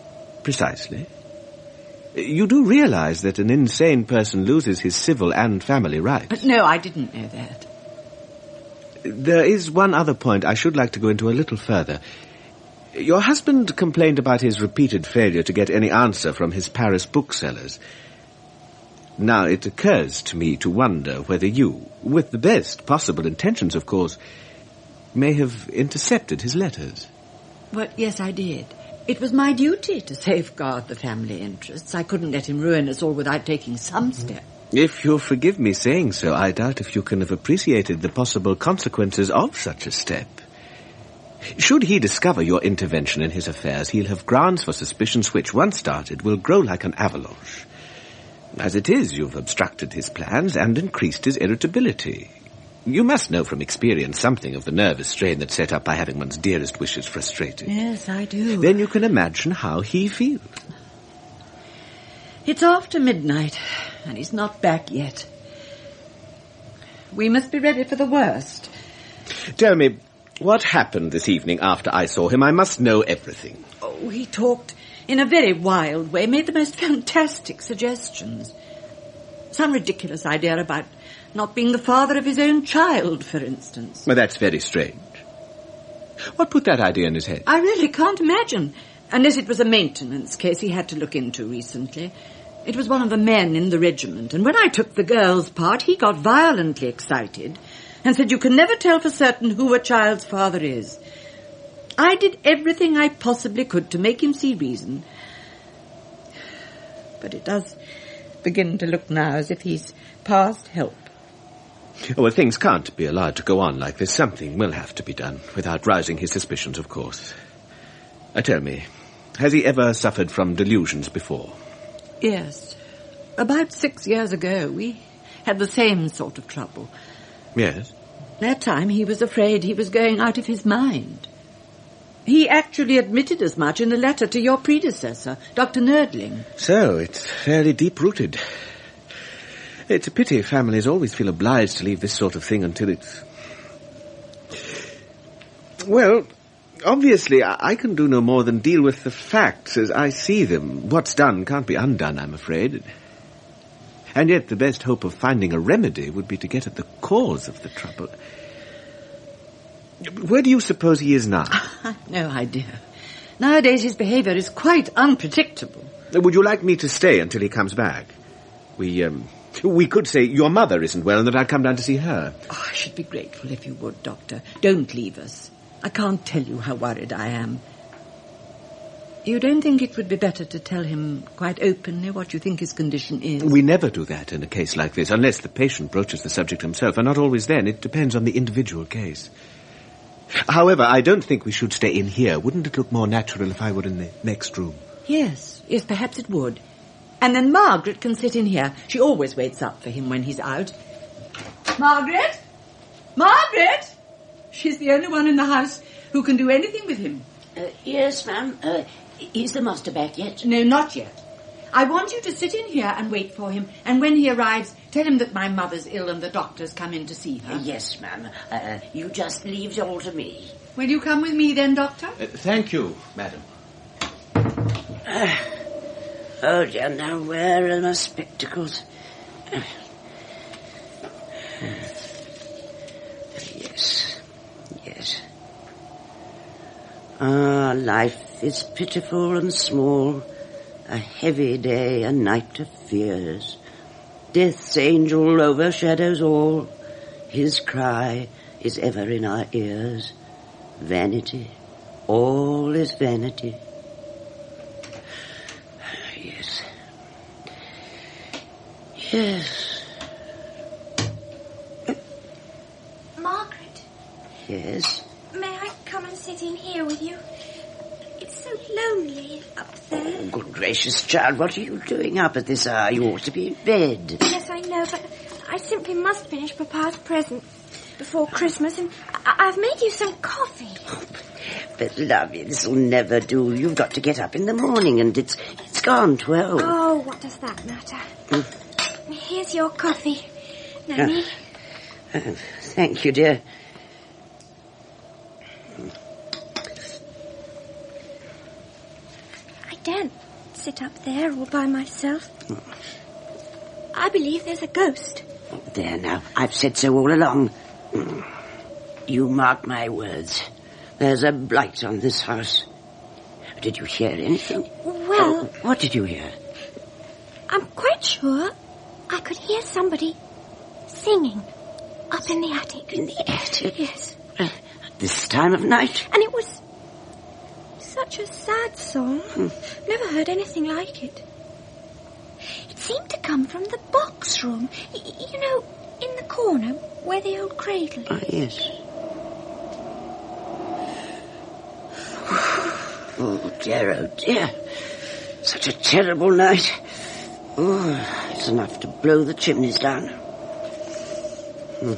Precisely. You do realize that an insane person loses his civil and family rights? But no, I didn't know that. There is one other point I should like to go into a little further. Your husband complained about his repeated failure to get any answer from his Paris booksellers. Now, it occurs to me to wonder whether you, with the best possible intentions, of course, may have intercepted his letters. Well, yes, I did. It was my duty to safeguard the family interests. I couldn't let him ruin us all without taking some step. If you'll forgive me saying so, I doubt if you can have appreciated the possible consequences of such a step. Should he discover your intervention in his affairs, he'll have grounds for suspicions which, once started, will grow like an avalanche. As it is, you've obstructed his plans and increased his irritability. You must know from experience something of the nervous strain that's set up by having one's dearest wishes frustrated. Yes, I do. Then you can imagine how he feels. It's after midnight, and he's not back yet. We must be ready for the worst. Tell me, what happened this evening after I saw him? I must know everything. Oh, he talked in a very wild way, made the most fantastic suggestions. Some ridiculous idea about not being the father of his own child, for instance. Well, that's very strange. What put that idea in his head? I really can't imagine, unless it was a maintenance case he had to look into recently. It was one of the men in the regiment, and when I took the girl's part, he got violently excited and said you can never tell for certain who a child's father is. I did everything I possibly could to make him see reason. But it does begin to look now as if he's past help. Well, things can't be allowed to go on like this. Something will have to be done, without rousing his suspicions, of course. Uh, tell me, has he ever suffered from delusions before? Yes. About six years ago, we had the same sort of trouble. Yes? That time he was afraid he was going out of his mind. He actually admitted as much in a letter to your predecessor, Doctor Nerdling. So, it's fairly deep-rooted. It's a pity families always feel obliged to leave this sort of thing until it's... Well, obviously, I can do no more than deal with the facts as I see them. What's done can't be undone, I'm afraid. And yet the best hope of finding a remedy would be to get at the cause of the trouble. Where do you suppose he is now? I've no idea. Nowadays his behaviour is quite unpredictable. Would you like me to stay until he comes back? We, um... We could say your mother isn't well and that I'd come down to see her. Oh, I should be grateful if you would, Doctor. Don't leave us. I can't tell you how worried I am. You don't think it would be better to tell him quite openly what you think his condition is? We never do that in a case like this, unless the patient broaches the subject himself, and not always then. It depends on the individual case. However, I don't think we should stay in here. Wouldn't it look more natural if I were in the next room? Yes, yes, perhaps it would. And then Margaret can sit in here. She always waits up for him when he's out. Margaret? Margaret? She's the only one in the house who can do anything with him. Uh, yes, ma'am. Uh, is the master back yet? No, not yet. I want you to sit in here and wait for him. And when he arrives, tell him that my mother's ill and the doctor's come in to see her. Uh, yes, ma'am. Uh, you just leave it all to me. Will you come with me then, Doctor? Uh, thank you, madam. Uh, oh, dear, now where are my spectacles? Uh, yes, yes. Ah, life is pitiful and small, a heavy day, a night of fears. Death's angel overshadows all, his cry is ever in our ears. Vanity, all is vanity. Yes. Yes. Margaret? Yes? May I come and sit in here with you? It's so lonely up there. Oh, good gracious, child, what are you doing up at this hour? You ought to be in bed. Yes, I know, but I simply must finish Papa's present before Christmas, and I- I've made you some coffee. Oh, but, lovey, this'll never do. You've got to get up in the morning, and it's it's gone twelve. Oh, what does that matter? Mm. Here's your coffee, Nanny. Uh, uh, thank you, dear. I daren't sit up there all by myself. I believe there's a ghost. There now, I've said so all along. You mark my words. There's a blight on this house. Did you hear anything? Well... Oh, what did you hear? I'm quite sure I could hear somebody singing up in the attic. In the attic? Yes. Uh, this time of night? And it was such a sad song. Hmm. Never heard anything like it. It seemed to come from the box room. Y- you know, in the corner where the old cradle is. Oh, yes. Oh, dear, oh, dear. Such a terrible night. Oh, it's enough to blow the chimneys down. Hmm.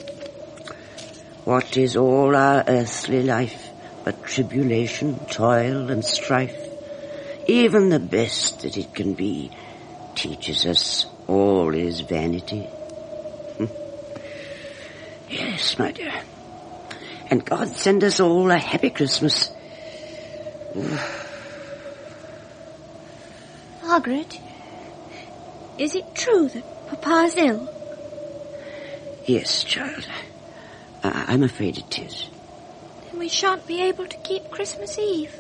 What is all our earthly life but tribulation, toil, and strife? Even the best that it can be teaches us all is vanity. Hmm. Yes, my dear. And God send us all a happy Christmas. Margaret, is it true that Papa's ill? Yes, child. I- I'm afraid it is. Then we shan't be able to keep Christmas Eve.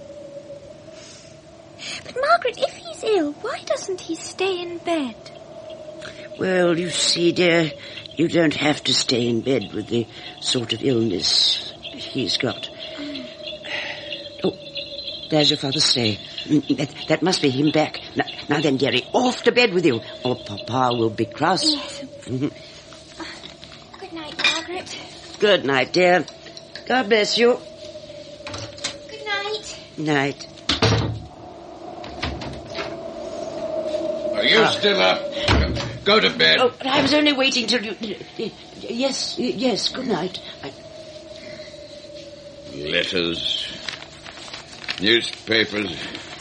But Margaret, if he's ill, why doesn't he stay in bed? Well, you see, dear, you don't have to stay in bed with the sort of illness he's got. Oh, there's your father stay. That, that must be him back. Now, now then, dearie, off to bed with you, or Papa will be cross. Yes. Mm-hmm. Good night, Margaret. Good night, dear. God bless you. Good night. Night. Are you still up? Go to bed. Oh, I was only waiting till you... Yes, yes, good night. I... Letters, newspapers.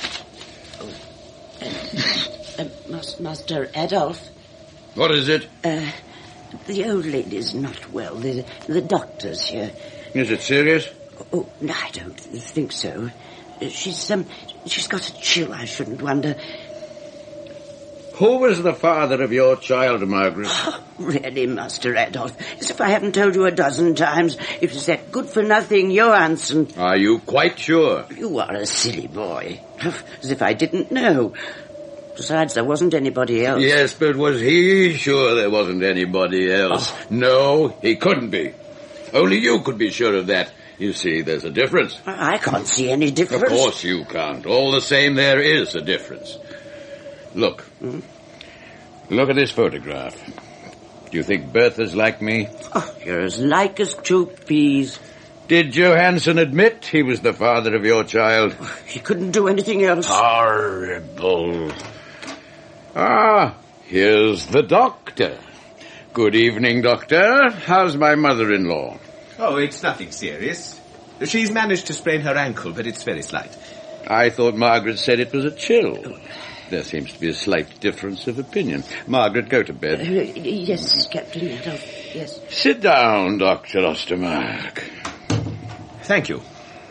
Uh, Master Adolf. What is it? Uh, the old lady's not well. The, the doctor's here. Is it serious? Oh, no, I don't think so. She's, um, she's got a chill, I shouldn't wonder. Who was the father of your child, Margaret? Oh, really, Master Adolf, as if I haven't told you a dozen times. It was that good-for-nothing Johansson. Are you quite sure? You are a silly boy. As if I didn't know. Besides, there wasn't anybody else. Yes, but was he sure there wasn't anybody else? Oh. No, he couldn't be. Only you could be sure of that. You see, there's a difference. I can't see any difference. Of course you can't. All the same, there is a difference. Look. Hmm? Look at this photograph. Do you think Bertha's like me? Oh, you're as like as two peas. Did Johansson admit he was the father of your child? He couldn't do anything else. Horrible. Ah, here's the doctor. Good evening, Doctor. How's my mother-in-law? Oh, it's nothing serious. She's managed to sprain her ankle, but it's very slight. I thought Margaret said it was a chill. There seems to be a slight difference of opinion. Margaret, go to bed. Uh, yes, Captain Adolf, yes. Sit down, Doctor Ostermark. Thank you.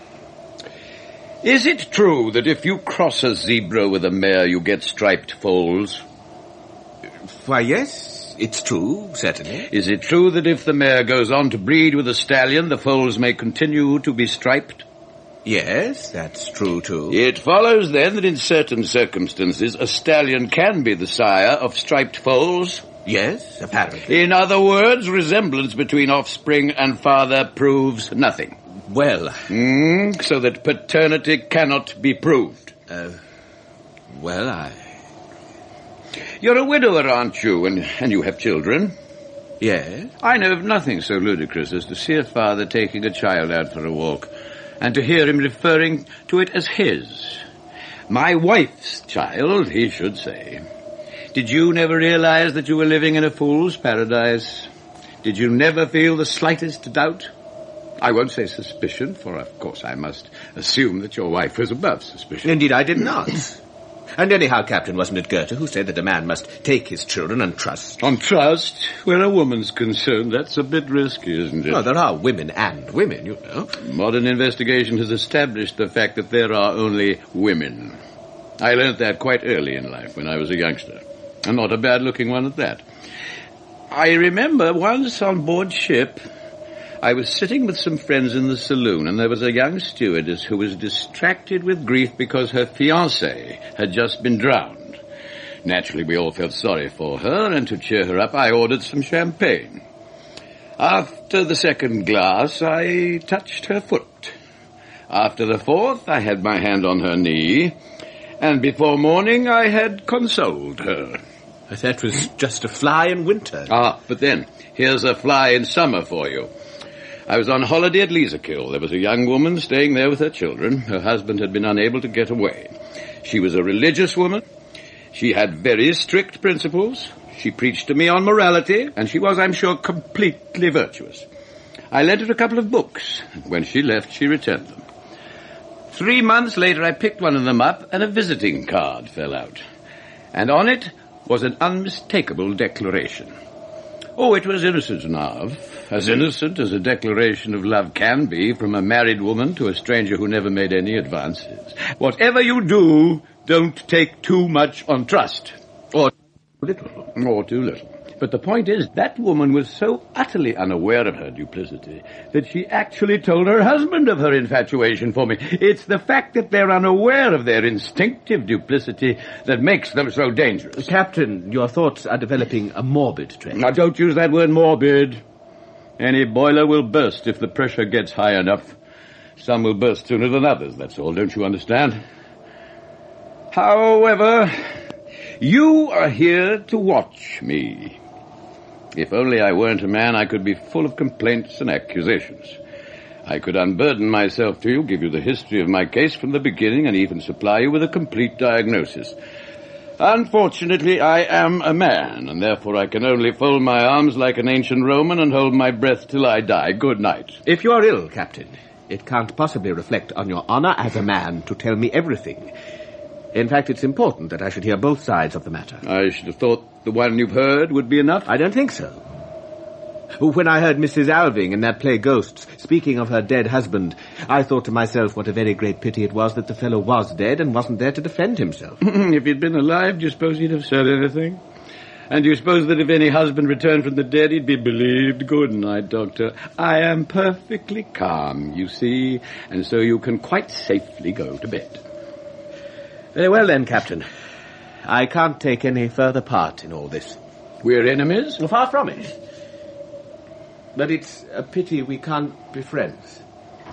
Is it true that if you cross a zebra with a mare, you get striped foals? Why, yes, it's true, certainly. Is it true that if the mare goes on to breed with a stallion, the foals may continue to be striped? Yes, that's true, too. It follows, then, that in certain circumstances, a stallion can be the sire of striped foals? Yes, apparently. In other words, resemblance between offspring and father proves nothing. Well... Mm, so that paternity cannot be proved. Uh, well, I... You're a widower, aren't you, and, and you have children? Yes. I know of nothing so ludicrous as to see a father taking a child out for a walk, and to hear him referring to it as his. My wife's child, he should say. Did you never realize that you were living in a fool's paradise? Did you never feel the slightest doubt? I won't say suspicion, for of course I must assume that your wife was above suspicion. Indeed, I did not. And anyhow, Captain, wasn't it Goethe who said that a man must take his children on trust? On trust? Where a woman's concerned, that's a bit risky, isn't it? Well, there are women and women, you know. Modern investigation has established the fact that there are only women. I learnt that quite early in life when I was a youngster, and not a bad-looking one at that. I remember once on board ship, I was sitting with some friends in the saloon, and there was a young stewardess who was distracted with grief because her fiancé had just been drowned. Naturally, we all felt sorry for her, and to cheer her up, I ordered some champagne. After the second glass, I touched her foot. After the fourth, I had my hand on her knee, and before morning, I had consoled her. That was just a fly in winter. Ah, but then, here's a fly in summer for you. I was on holiday at Leesakill. There was a young woman staying there with her children. Her husband had been unable to get away. She was a religious woman. She had very strict principles. She preached to me on morality, and she was, I'm sure, completely virtuous. I lent her a couple of books. When she left, she returned them. Three months later, I picked one of them up, and a visiting card fell out. And on it was an unmistakable declaration. Oh, it was innocent enough. As innocent as a declaration of love can be from a married woman to a stranger who never made any advances. Whatever you do, don't take too much on trust. Or little. Or too little. But the point is, that woman was so utterly unaware of her duplicity that she actually told her husband of her infatuation for me. It's the fact that they're unaware of their instinctive duplicity that makes them so dangerous. Captain, your thoughts are developing a morbid trend. Now, don't use that word morbid. Any boiler will burst if the pressure gets high enough. Some will burst sooner than others, that's all, don't you understand? However, you are here to watch me. If only I weren't a man, I could be full of complaints and accusations. I could unburden myself to you, give you the history of my case from the beginning, and even supply you with a complete diagnosis. Unfortunately, I am a man, and therefore I can only fold my arms like an ancient Roman and hold my breath till I die. Good night. If you are ill, Captain, it can't possibly reflect on your honor as a man to tell me everything. In fact, it's important that I should hear both sides of the matter. I should have thought the one you've heard would be enough. I don't think so. When I heard Missus Alving in that play Ghosts speaking of her dead husband, I thought to myself what a very great pity it was that the fellow was dead and wasn't there to defend himself. If he'd been alive, do you suppose he'd have said anything? And do you suppose that if any husband returned from the dead, he'd be believed? Good night, Doctor. I am perfectly calm, you see, and so you can quite safely go to bed. Very well then, Captain. I can't take any further part in all this. We're enemies? Far from it. But it's a pity we can't be friends.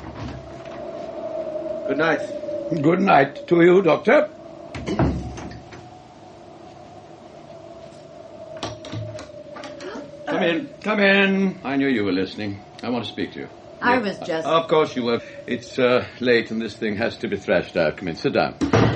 Good night. Good night to you, Doctor. Come in. Come in. I knew you were listening. I want to speak to you. I yeah. was just... Uh, of course you were. It's uh, late and this thing has to be thrashed out. Come in. Sit down.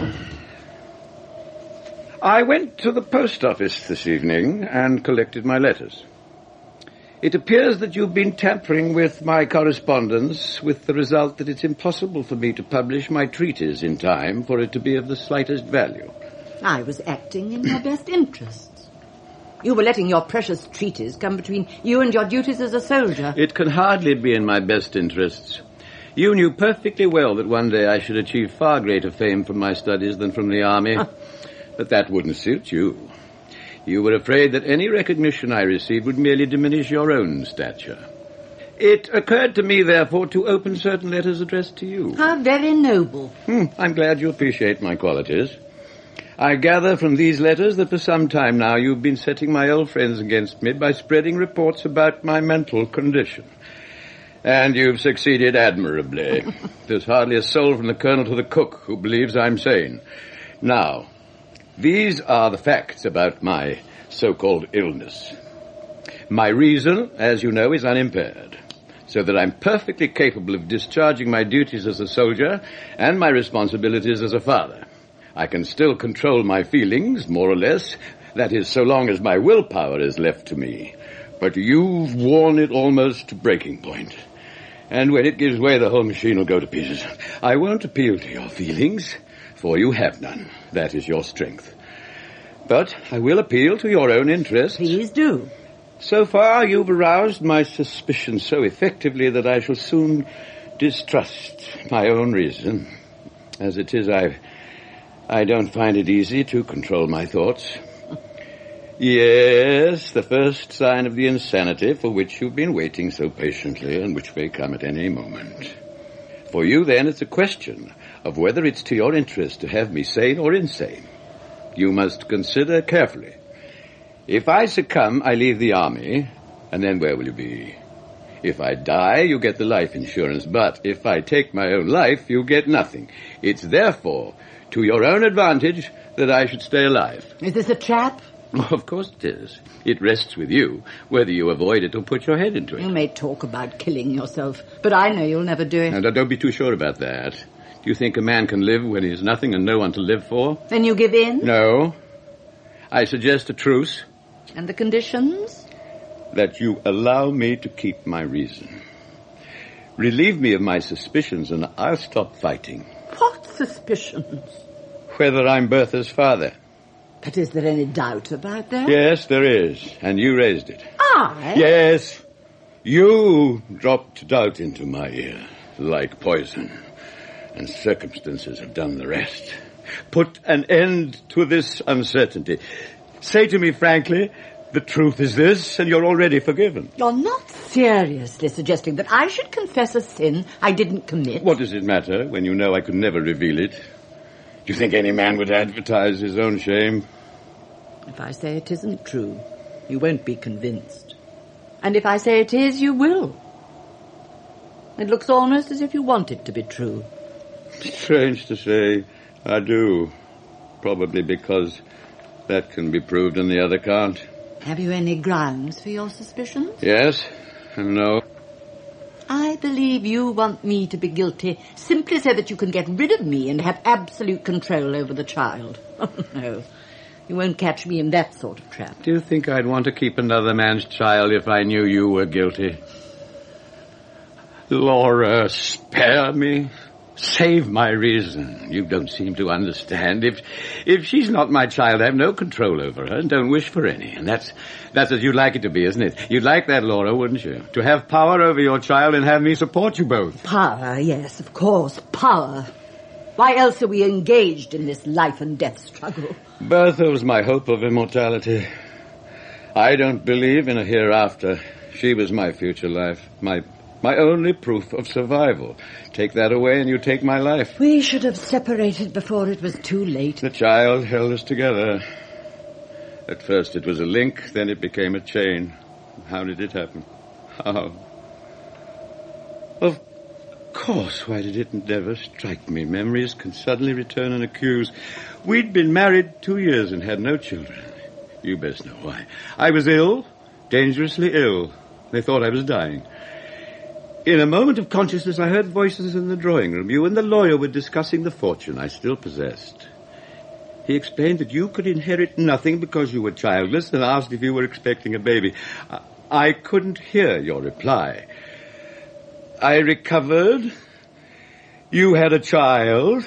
I went to the post office this evening and collected my letters. It appears that you've been tampering with my correspondence, with the result that it's impossible for me to publish my treatise in time for it to be of the slightest value. I was acting in your best interests. You were letting your precious treatise come between you and your duties as a soldier. It can hardly be in my best interests. You knew perfectly well that one day I should achieve far greater fame from my studies than from the army. But that wouldn't suit you. You were afraid that any recognition I received would merely diminish your own stature. It occurred to me, therefore, to open certain letters addressed to you. How very noble. Hmm, I'm glad you appreciate my qualities. I gather from these letters that for some time now you've been setting my old friends against me by spreading reports about my mental condition. And you've succeeded admirably. There's hardly a soul from the colonel to the cook who believes I'm sane. Now, these are the facts about my so-called illness. My reason, as you know, is unimpaired, so that I'm perfectly capable of discharging my duties as a soldier and my responsibilities as a father. I can still control my feelings, more or less, that is, so long as my willpower is left to me. But you've worn it almost to breaking point. And when it gives way, the whole machine will go to pieces. I won't appeal to your feelings, for you have none. That is your strength. But I will appeal to your own interests. Please do. So far, you've aroused my suspicion so effectively that I shall soon distrust my own reason. As it is, I've I don't find it easy to control my thoughts. Yes, the first sign of the insanity for which you've been waiting so patiently and which may come at any moment. For you, then, it's a question of whether it's to your interest to have me sane or insane. You must consider carefully. If I succumb, I leave the army, and then where will you be? If I die, you get the life insurance, but if I take my own life, you get nothing. It's therefore to your own advantage that I should stay alive. Is this a trap? Oh, of course it is. It rests with you, whether you avoid it or put your head into it. You may talk about killing yourself, but I know you'll never do it. Now, don't be too sure about that. Do you think a man can live when he has nothing and no one to live for? Then you give in? No. I suggest a truce. And the conditions? That you allow me to keep my reason. Relieve me of my suspicions and I'll stop fighting. What suspicions? Whether I'm Bertha's father. But is there any doubt about that? Yes, there is. And you raised it. I? Yes. You dropped doubt into my ear like poison. And circumstances have done the rest. Put an end to this uncertainty. Say to me frankly, the truth is this, and you're already forgiven. You're not seriously suggesting that I should confess a sin I didn't commit? What does it matter when you know I could never reveal it? Do you think any man would advertise his own shame? If I say it isn't true, you won't be convinced. And if I say it is, you will. It looks almost as if you want it to be true. Strange to say, I do. Probably because that can be proved and the other can't. Have you any grounds for your suspicions? Yes and no. I believe you want me to be guilty simply so that you can get rid of me and have absolute control over the child. Oh, no. You won't catch me in that sort of trap. Do you think I'd want to keep another man's child if I knew you were guilty? Laura, spare me. Save my reason. You don't seem to understand. If if she's not my child, I have no control over her and don't wish for any. And that's that's as you'd like it to be, isn't it? You'd like that, Laura, wouldn't you? To have power over your child and have me support you both. Power, yes, of course, power. Why else are we engaged in this life and death struggle? Bertha was my hope of immortality. I don't believe in a hereafter. She was my future life, my my only proof of survival. Take that away and you take my life. We should have separated before it was too late. The child held us together. At first it was a link, then it became a chain. How did it happen? How? Of course, why did it never strike me? Memories can suddenly return and accuse. We'd been married two years and had no children. You best know why. I was ill, dangerously ill. They thought I was dying. In a moment of consciousness, I heard voices in the drawing room. You and the lawyer were discussing the fortune I still possessed. He explained that you could inherit nothing because you were childless and asked if you were expecting a baby. I, I couldn't hear your reply. I recovered. You had a child.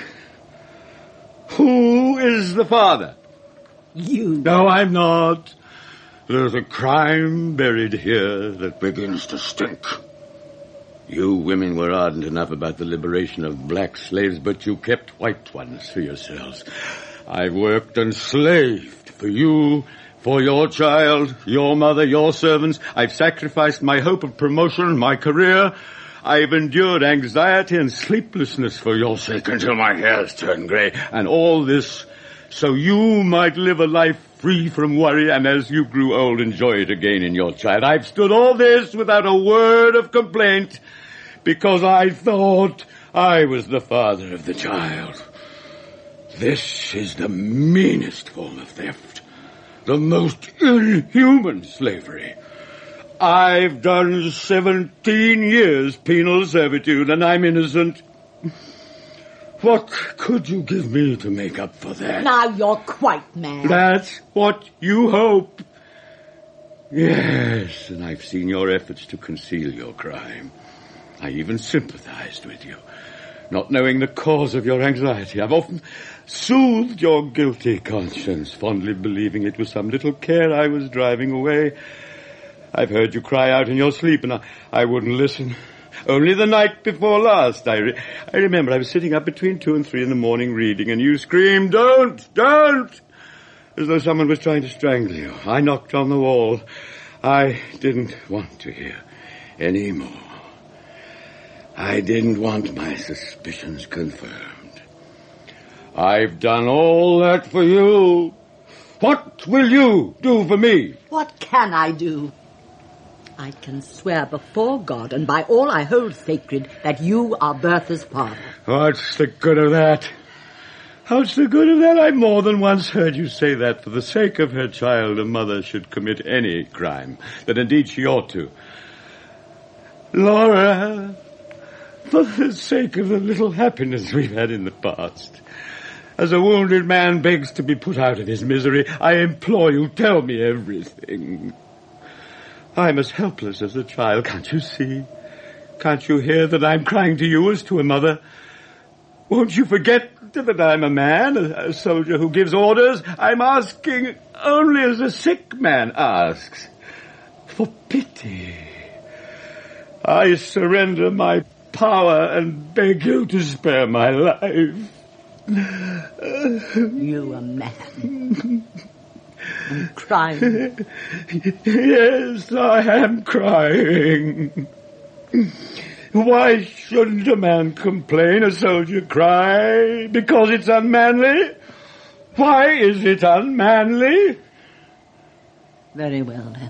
Who is the father? You. No, I'm not. There's a crime buried here that begins to stink. You women were ardent enough about the liberation of black slaves, but you kept white ones for yourselves. I've worked and slaved for you, for your child, your mother, your servants. I've sacrificed my hope of promotion, my career. I've endured anxiety and sleeplessness for your sake until my hair's turned grey. And all this so you might live a life free from worry, and as you grew old, enjoy it again in your child. I've stood all this without a word of complaint because I thought I was the father of the child. This is the meanest form of theft, the most inhuman slavery. I've done seventeen years penal servitude, and I'm innocent. What could you give me to make up for that? Now you're quite mad. That's what you hope. Yes, and I've seen your efforts to conceal your crime. I even sympathized with you, not knowing the cause of your anxiety. I've often soothed your guilty conscience, fondly believing it was some little care I was driving away. I've heard you cry out in your sleep, and I, I wouldn't listen. Only the night before last, I, re- I remember I was sitting up between two and three in the morning reading, and you screamed, "Don't! Don't!" as though someone was trying to strangle you. I knocked on the wall. I didn't want to hear any more. I didn't want my suspicions confirmed. I've done all that for you. What will you do for me? What can I do? I can swear before God and by all I hold sacred that you are Bertha's father. What's the good of that? What's the good of that? I more than once heard you say that for the sake of her child a mother should commit any crime, that indeed she ought to. Laura, for the sake of the little happiness we've had in the past, as a wounded man begs to be put out of his misery, I implore you, tell me everything. I'm as helpless as a child, can't you see? Can't you hear that I'm crying to you as to a mother? Won't you forget that I'm a man, a, a soldier who gives orders? I'm asking only as a sick man asks. For pity. I surrender my power and beg you to spare my life. You a man. I'm crying. Yes, I am crying. Why shouldn't a man complain, a soldier cry? Because it's unmanly? Why is it unmanly? Very well, then.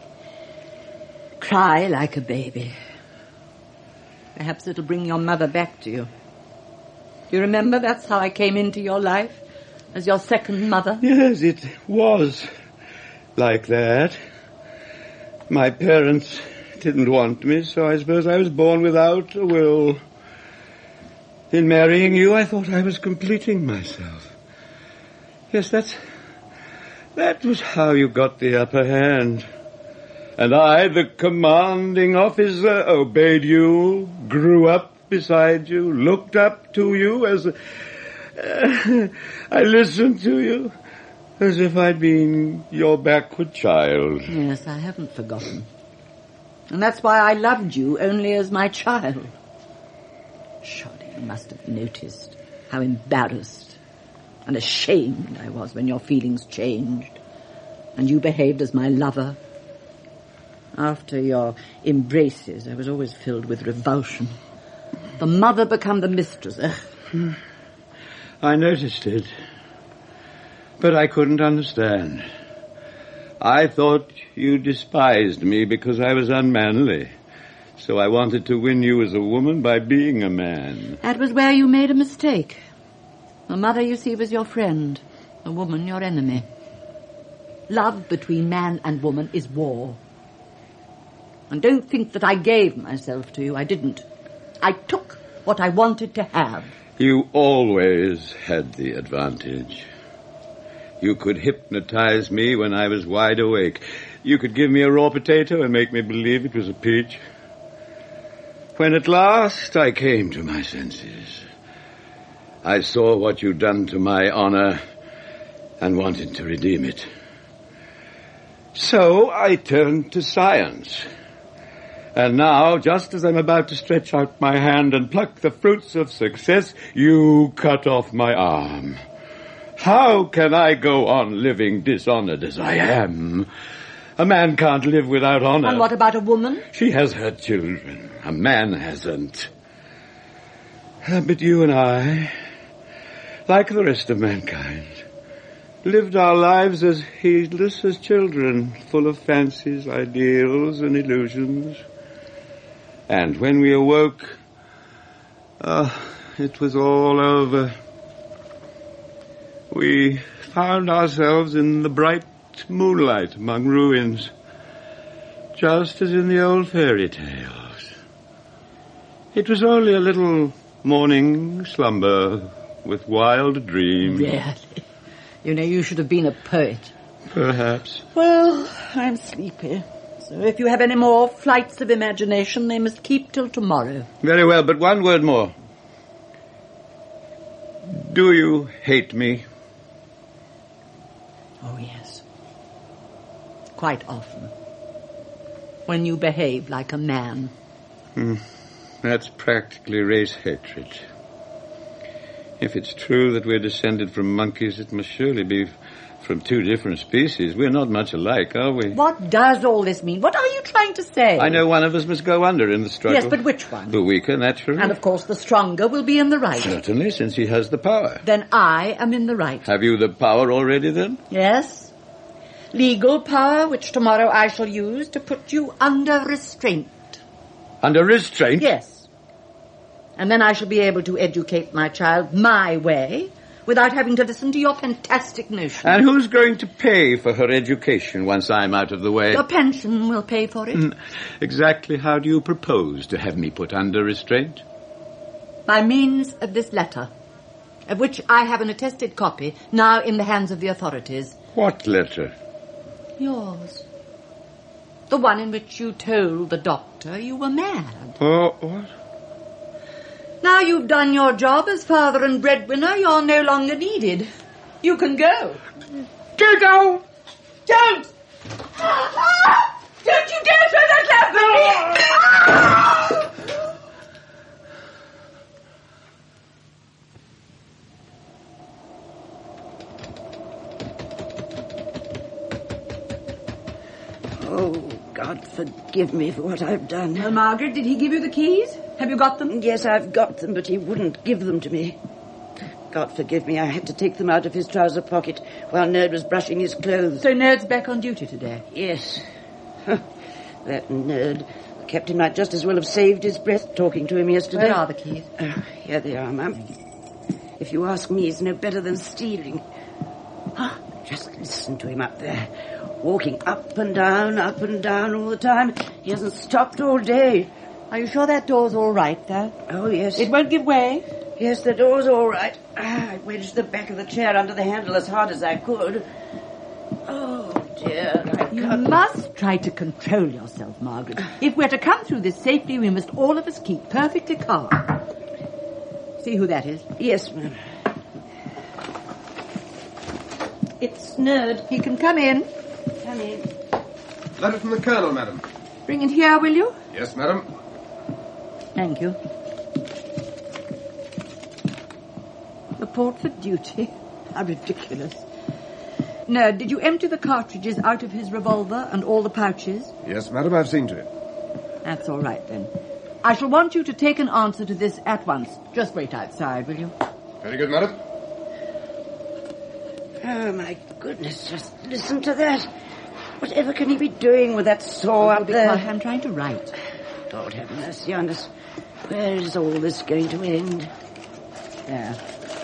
Cry like a baby. Perhaps it'll bring your mother back to you. Do you remember that's how I came into your life? As your second mother? Yes, it was like that. My parents didn't want me, so I suppose I was born without a will. In marrying you, I thought I was completing myself. Yes, that's... that was how you got the upper hand. And I, the commanding officer, obeyed you, grew up beside you, looked up to you as... A, uh, I listened to you as if I'd been your backward child. Yes, I haven't forgotten. And that's why I loved you only as my child. Surely you must have noticed how embarrassed and ashamed I was when your feelings changed and you behaved as my lover. After your embraces, I was always filled with revulsion. The mother become the mistress. Ugh. I noticed it, but I couldn't understand. I thought you despised me because I was unmanly, so I wanted to win you as a woman by being a man. That was where you made a mistake. The mother, you see, was your friend, the woman your enemy. Love between man and woman is war. And don't think that I gave myself to you. I didn't. I took what I wanted to have. You always had the advantage. You could hypnotize me when I was wide awake. You could give me a raw potato and make me believe it was a peach. When at last I came to my senses, I saw what you'd done to my honor and wanted to redeem it. So I turned to science. And now, just as I'm about to stretch out my hand and pluck the fruits of success, you cut off my arm. How can I go on living dishonored as I am? A man can't live without honor. And what about a woman? She has her children. A man hasn't. But you and I, like the rest of mankind, lived our lives as heedless as children, full of fancies, ideals, and illusions. And when we awoke, uh, it was all over. We found ourselves in the bright moonlight among ruins, just as in the old fairy tales. It was only a little morning slumber with wild dreams. Really? You know, you should have been a poet. Perhaps. Well, I'm sleepy. So if you have any more flights of imagination, they must keep till tomorrow. Very well, but one word more. Do you hate me? Oh, yes. Quite often. When you behave like a man. Hmm. That's practically race hatred. If it's true that we're descended from monkeys, it must surely be from two different species. We're not much alike, are we? What does all this mean? What are you trying to say? I know one of us must go under in the struggle. Yes, but which one? The weaker, naturally. And, of course, the stronger will be in the right. Certainly, since he has the power. Then I am in the right. Have you the power already, then? Yes. Legal power, which tomorrow I shall use to put you under restraint. Under restraint? Yes. And then I shall be able to educate my child my way, without having to listen to your fantastic notions. And who's going to pay for her education once I'm out of the way? Your pension will pay for it. Mm. Exactly how do you propose to have me put under restraint? By means of this letter, of which I have an attested copy, now in the hands of the authorities. What letter? Yours. The one in which you told the doctor you were mad. Oh, what? Now you've done your job as father and breadwinner, you're no longer needed. You can go. Do go! Don't! Don't you dare throw that lamp at me! Oh, God forgive me for what I've done. Well, Margaret, did he give you the keys? Have you got them? Yes, I've got them, but he wouldn't give them to me. God forgive me, I had to take them out of his trouser pocket while Nerd was brushing his clothes. So Nerd's back on duty today? Yes. That Nerd. The captain might just as well have saved his breath talking to him yesterday. Where are the keys? Uh, here they are, ma'am. If you ask me, it's no better than stealing. Ah, just listen to him up there. Walking up and down, up and down all the time. He hasn't stopped all day. Are you sure that door's all right, though? Oh, yes. It won't give way? Yes, the door's all right. I wedged the back of the chair under the handle as hard as I could. Oh, dear. I You can't... must try to control yourself, Margaret. If we're to come through this safely, we must all of us keep perfectly calm. See who that is? Yes, ma'am. It's Nerd. He can come in. Come in. Letter from the Colonel, madam. Bring it here, will you? Yes, madam. Thank you. Report for duty? How ridiculous. Nerd, did you empty the cartridges out of his revolver and all the pouches? Yes, madam, I've seen to it. That's all right, then. I shall want you to take an answer to this at once. Just wait outside, will you? Very good, madam. Oh, my goodness, just listen to that. Whatever can he be doing with that saw up there? I'm trying to write. Lord have mercy on us. Where is all this going to end? There.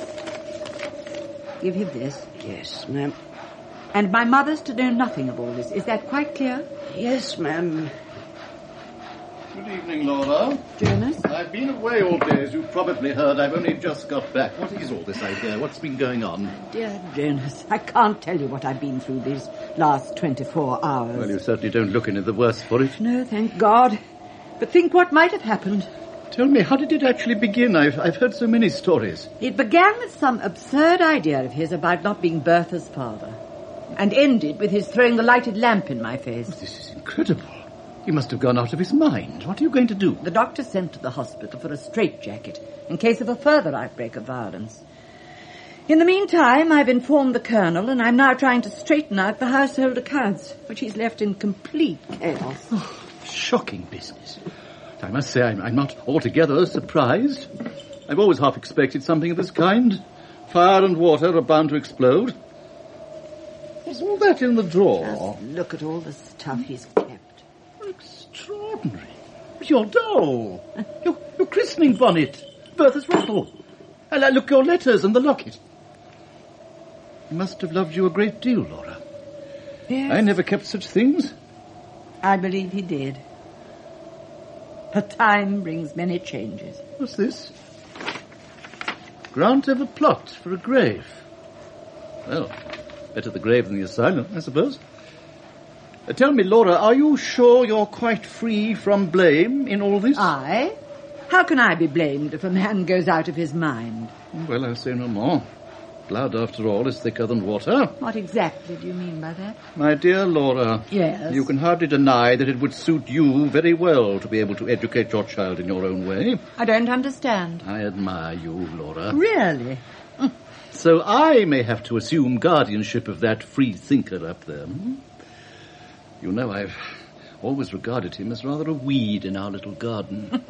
Give him this. Yes, ma'am. And my mother's to know nothing of all this. Is that quite clear? Yes, ma'am. Good evening, Laura. Jonas? I've been away all day, as you've probably heard. I've only just got back. What is all this I hear? What's been going on? Dear Jonas, I can't tell you what I've been through these last twenty-four hours. Well, you certainly don't look any the worse for it. No, thank God. But think what might have happened. Tell me, how did it actually begin? I've, I've heard so many stories. It began with some absurd idea of his about not being Bertha's father, and ended with his throwing the lighted lamp in my face. Oh, this is incredible. He must have gone out of his mind. What are you going to do? The doctor sent to the hospital for a straitjacket in case of a further outbreak of violence. In the meantime, I've informed the Colonel, and I'm now trying to straighten out the household accounts, which he's left in complete chaos. Oh, shocking business. I must say I'm, I'm not altogether surprised. I've always half expected something of this kind. Fire and water are bound to explode. What's all that in the drawer? Just look at all the stuff he's kept. Extraordinary. It's your doll. your, your christening bonnet. Bertha's rattle. And uh, look, your letters and the locket. He must have loved you a great deal, Laura. Yes. I never kept such things. I believe he did. But time brings many changes. What's this? Grant of a plot for a grave. Well, better the grave than the asylum, I suppose. Uh, tell me, Laura, are you sure you're quite free from blame in all this? I? How can I be blamed if a man goes out of his mind? Well, I'll say no more. Blood, after all, is thicker than water. What exactly do you mean by that? My dear Laura. Yes? You can hardly deny that it would suit you very well to be able to educate your child in your own way. I don't understand. I admire you, Laura. Really? So I may have to assume guardianship of that free thinker up there. You know, I've always regarded him as rather a weed in our little garden.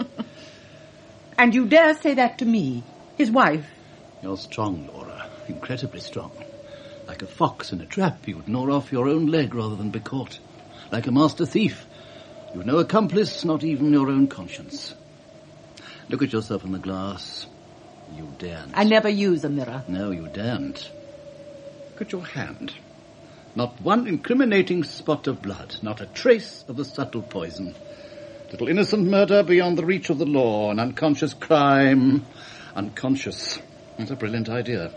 And you dare say that to me, his wife? You're strong, Laura. Incredibly strong. Like a fox in a trap, you would gnaw off your own leg rather than be caught. Like a master thief. You've no accomplice, not even your own conscience. Look at yourself in the glass. You daren't. I never use a mirror. No, you daren't. Look at your hand. Not one incriminating spot of blood. Not a trace of the subtle poison. Little innocent murder beyond the reach of the law. An unconscious crime. Unconscious. That's a brilliant idea.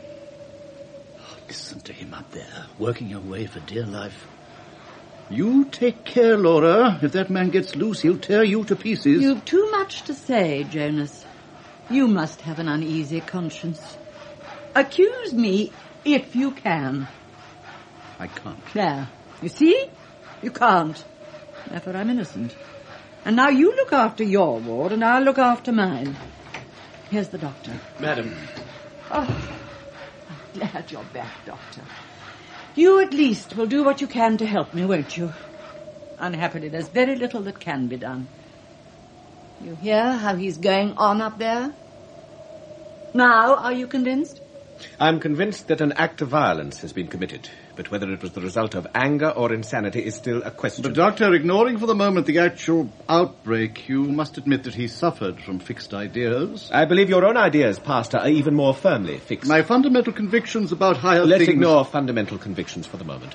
Oh, listen to him up there, working away for dear life. You take care, Laura. If that man gets loose, he'll tear you to pieces. You've too much to say, Jonas. You must have an uneasy conscience. Accuse me if you can. I can't. There. You see? You can't. Therefore I'm innocent. And now you look after your ward, and I'll look after mine. Here's the doctor. Madam. Oh, I'm glad you're back, Doctor. You at least will do what you can to help me, won't you? Unhappily, there's very little that can be done. You hear how he's going on up there? Now, are you convinced? I'm convinced that an act of violence has been committed, but whether it was the result of anger or insanity is still a question. But, Doctor, ignoring for the moment the actual outbreak, you must admit that he suffered from fixed ideas. I believe your own ideas, Pastor, are even more firmly fixed. My fundamental convictions about higher Let's things... ignore fundamental convictions for the moment.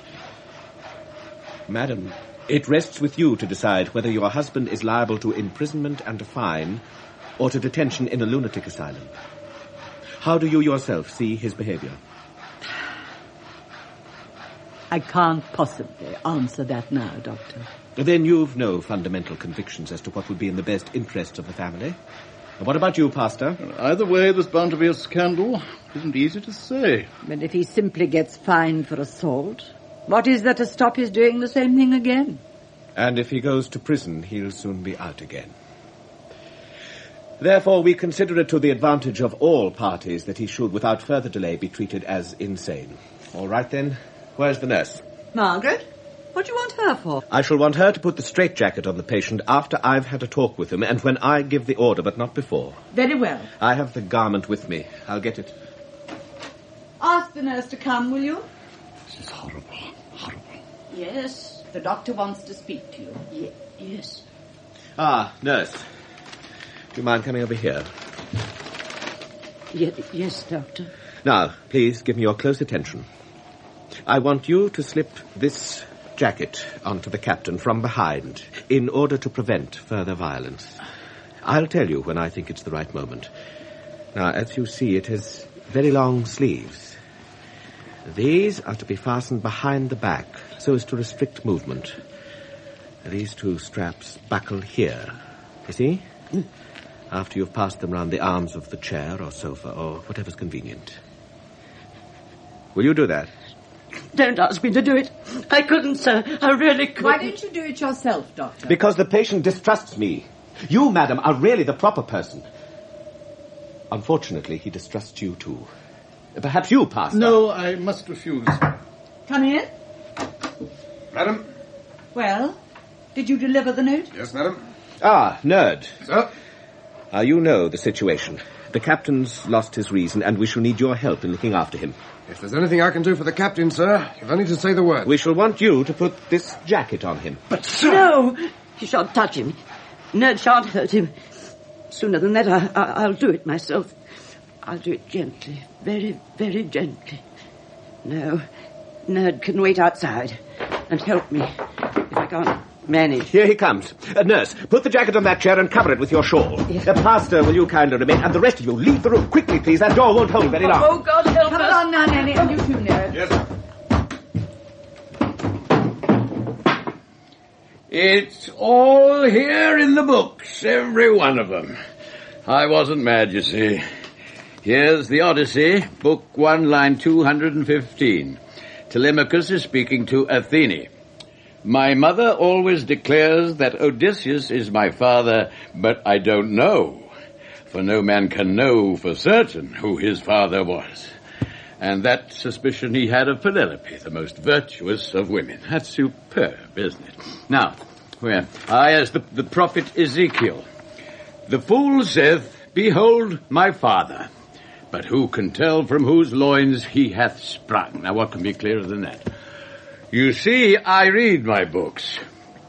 Madam, it rests with you to decide whether your husband is liable to imprisonment and a fine or to detention in a lunatic asylum. How do you yourself see his behavior? I can't possibly answer that now, Doctor. Then you've no fundamental convictions as to what would be in the best interests of the family. And what about you, Pastor? Either way, there's bound to be a scandal. It isn't easy to say. But if he simply gets fined for assault, what is there to stop his doing the same thing again? And if he goes to prison, he'll soon be out again. Therefore, we consider it to the advantage of all parties that he should, without further delay, be treated as insane. All right, then. Where's the nurse? Margaret? What do you want her for? I shall want her to put the straitjacket on the patient after I've had a talk with him and when I give the order, but not before. Very well. I have the garment with me. I'll get it. Ask the nurse to come, will you? This is horrible. Horrible. Yes. The doctor wants to speak to you. Ye- yes. Ah, nurse. Do you mind coming over here? Ye- yes, Doctor. Now, please give me your close attention. I want you to slip this jacket onto the captain from behind in order to prevent further violence. I'll tell you when I think it's the right moment. Now, as you see, it has very long sleeves. These are to be fastened behind the back so as to restrict movement. These two straps buckle here. You see? Mm. After you've passed them round the arms of the chair or sofa or whatever's convenient. Will you do that? Don't ask me to do it. I couldn't, sir. I really couldn't. Why don't you do it yourself, Doctor? Because the patient distrusts me. You, madam, are really the proper person. Unfortunately, he distrusts you too. Perhaps you, Pastor. No, I must refuse. Come in. Madam? Well, did you deliver the note? Yes, madam. Ah, Nerd. Sir? Ah, you know the situation. The captain's lost his reason, and we shall need your help in looking after him. If there's anything I can do for the captain, sir, you've only to say the word. We shall want you to put this jacket on him. But, sir... No! You shan't touch him. Ned shan't hurt him. Sooner than that, I, I, I'll do it myself. I'll do it gently. Very, very gently. No, Ned can wait outside and help me if I can't manage. Here he comes. Uh, nurse, put the jacket on that chair and cover it with your shawl. Yes. Uh, Pastor, will you kindly remain? And the rest of you, leave the room quickly, please. That door won't hold very long. Oh, God help Come us. on now, Nanny, and you too, Ned. Yes, sir. It's all here in the books, every one of them. I wasn't mad, you see. Here's the Odyssey, book one, line two hundred fifteen. Telemachus is speaking to Athene. My mother always declares that Odysseus is my father, but I don't know, for no man can know for certain who his father was. And that suspicion he had of Penelope, the most virtuous of women. That's superb, isn't it? Now, where? Ah, yes, the, the prophet Ezekiel. The fool saith, behold my father, but who can tell from whose loins he hath sprung? Now, what can be clearer than that? You see, I read my books.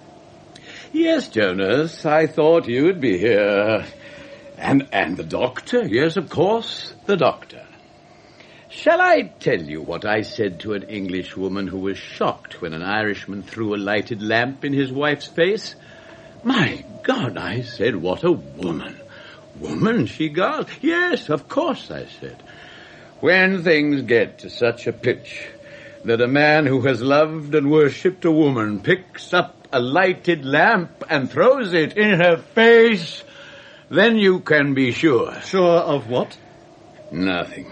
Yes, Jonas, I thought you'd be here. And, and the doctor, yes, of course, the doctor. Shall I tell you what I said to an Englishwoman who was shocked when an Irishman threw a lighted lamp in his wife's face? My God, I said, what a woman. Woman, she gasped. Yes, of course, I said. When things get to such a pitch that a man who has loved and worshipped a woman picks up a lighted lamp and throws it in her face, then you can be sure. Sure of what? Nothing.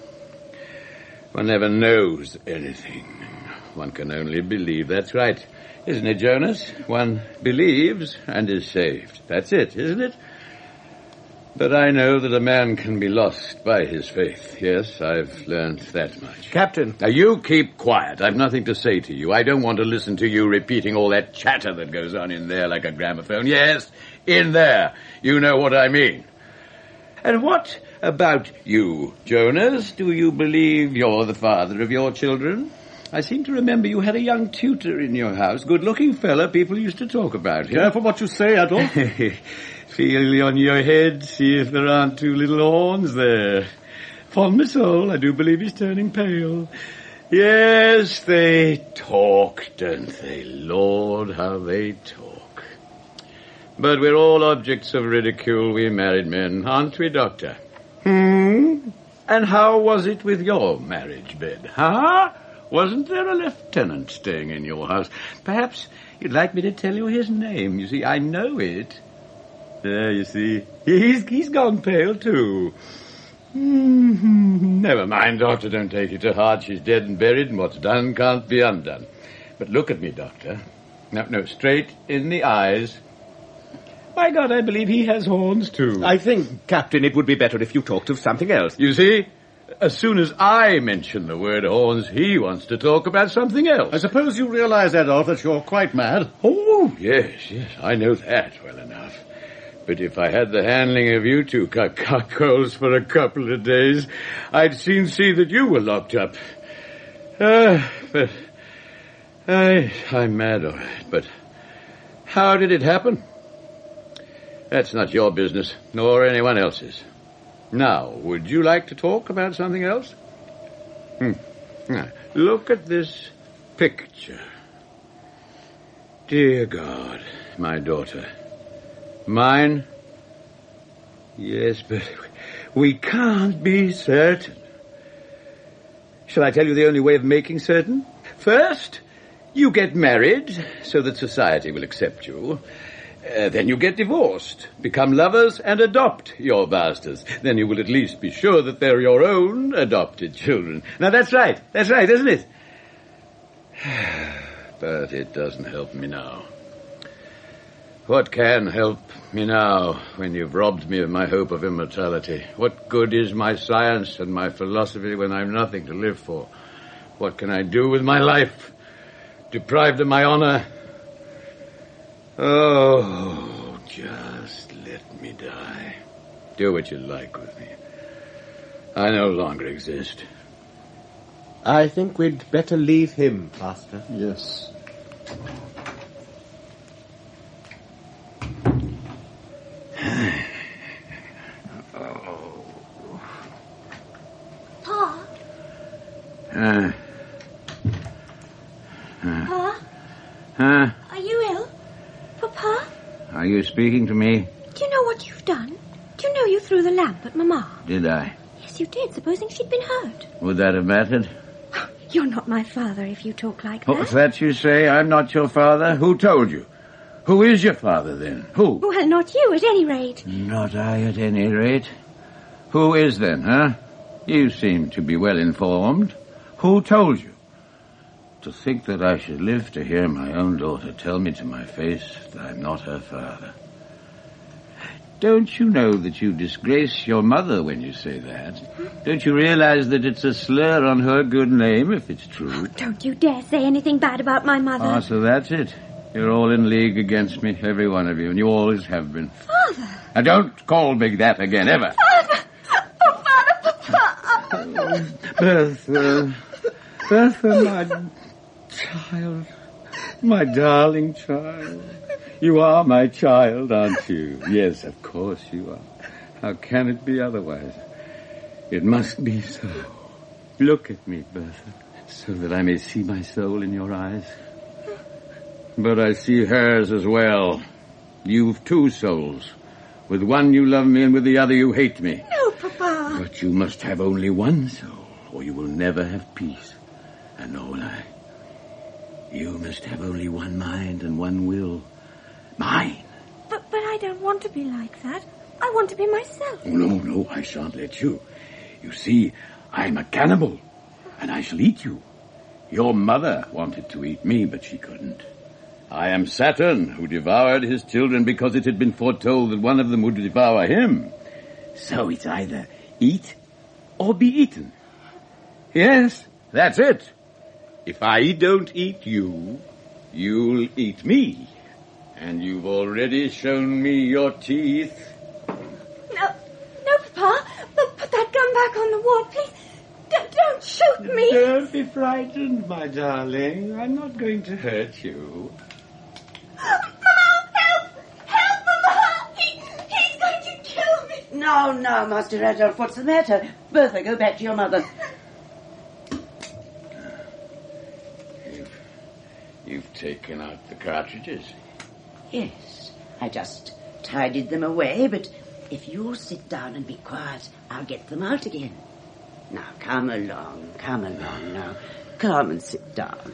One never knows anything. One can only believe. That's right. Isn't it, Jonas? One believes and is saved. That's it, isn't it? But I know that a man can be lost by his faith. Yes, I've learned that much. Captain. Now, you keep quiet. I've nothing to say to you. I don't want to listen to you repeating all that chatter that goes on in there like a gramophone. Yes, in there. You know what I mean. And what about you, Jonas? Do you believe you're the father of your children? I seem to remember you had a young tutor in your house. Good-looking fella. People used to talk about him. Careful what you say, Adolf. Feel on your head, see if there aren't two little horns there. Upon my soul, I do believe he's turning pale. Yes, they talk, don't they? Lord, how they talk. But we're all objects of ridicule, we married men, aren't we, Doctor? Hmm? And how was it with your marriage bed, huh? Wasn't there a lieutenant staying in your house? Perhaps you'd like me to tell you his name. You see, I know it. There, you see. He's, he's gone pale, too. Mm-hmm. Never mind, Doctor. Don't take it to heart. She's dead and buried, and what's done can't be undone. But look at me, Doctor. No, no, straight in the eyes. My God, I believe he has horns, too. I think, Captain, it would be better if you talked of something else. You see? As soon as I mention the word horns, he wants to talk about something else. I suppose you realize, Adolf, that you're quite mad. Oh, yes, yes, I know that well enough. But if I had the handling of you two cuckolds for a couple of days, I'd soon see that you were locked up. Uh, but I, I'm mad, all right. But how did it happen? That's not your business, nor anyone else's. Now, would you like to talk about something else? Hmm. Now, look at this picture. Dear God, my daughter. Mine? Yes, but we can't be certain. Shall I tell you the only way of making certain? First, you get married so that society will accept you. Uh, then you get divorced, become lovers, and adopt your bastards. Then you will at least be sure that they're your own adopted children. Now, that's right. That's right, isn't it? But it doesn't help me now. What can help me now when you've robbed me of my hope of immortality? What good is my science and my philosophy when I've nothing to live for? What can I do with my life? Deprived of my honor? Oh, just let me die. Do what you like with me. I no longer exist. I think we'd better leave him, Pastor. Yes. Oh. Pa? Uh, uh, Pa? huh? Are you ill? Papa? Are you speaking to me? Do you know what you've done? Do you know you threw the lamp at Mama? Did I? Yes, you did, supposing she'd been hurt. Would that have mattered? You're not my father if you talk like Oh, that. if that you say, I'm not your father? Who told you? Who is your father, then? Who? Well, not you, at any rate. Not I, at any rate. Who is then, huh? You seem to be well informed. Who told you? To think that I should live to hear my own daughter tell me to my face that I'm not her father. Don't you know that you disgrace your mother when you say that? Don't you realize that it's a slur on her good name if it's true? Oh, don't you dare say anything bad about my mother. Ah, so that's it. You're all in league against me, every one of you, and you always have been. Father! Now don't call me that again, ever. Father! Oh, Father, Papa! Oh, Bertha. Bertha, my child. My darling child. You are my child, aren't you? Yes, of course you are. How can it be otherwise? It must be so. Look at me, Bertha, so that I may see my soul in your eyes. But I see hers as well. You've two souls. With one you love me and with the other you hate me. No, Papa. But you must have only one soul, or you will never have peace. And nor will I. You must have only one mind and one will. Mine. But, but I don't want to be like that. I want to be myself. Oh, no, no, I shan't let you. You see, I'm a cannibal, and I shall eat you. Your mother wanted to eat me, but she couldn't. I am Saturn, who devoured his children because it had been foretold that one of them would devour him. So it's either eat or be eaten. Yes, that's it. If I don't eat you, you'll eat me. And you've already shown me your teeth. No, no, Papa. Put that gun back on the wall, please. D- don't shoot me. Don't be frightened, my darling. I'm not going to hurt you. Mama, help! Help, Mama! He, he's going to kill me. No, no, Master Adolf, what's the matter? Bertha, go back to your mother. You've, you've taken out the cartridges. Yes, I just tidied them away, but if you'll sit down and be quiet, I'll get them out again. Now, come along, come along now. Come and sit down.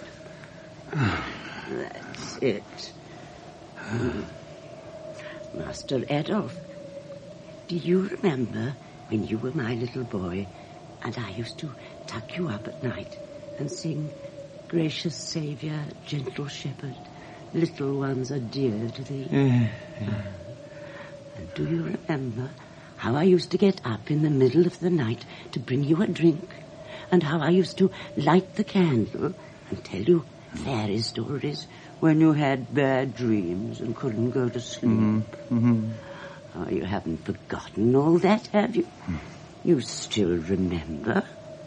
That's it. Hmm. Master Adolf, do you remember when you were my little boy and I used to tuck you up at night and sing, "Gracious Saviour, gentle shepherd, little ones are dear to thee"? Yeah, yeah. And do you remember how I used to get up in the middle of the night to bring you a drink, and how I used to light the candle and tell you fairy stories when you had bad dreams and couldn't go to sleep? Mm-hmm. Mm-hmm. Oh, you haven't forgotten all that, have you? Mm. You still remember?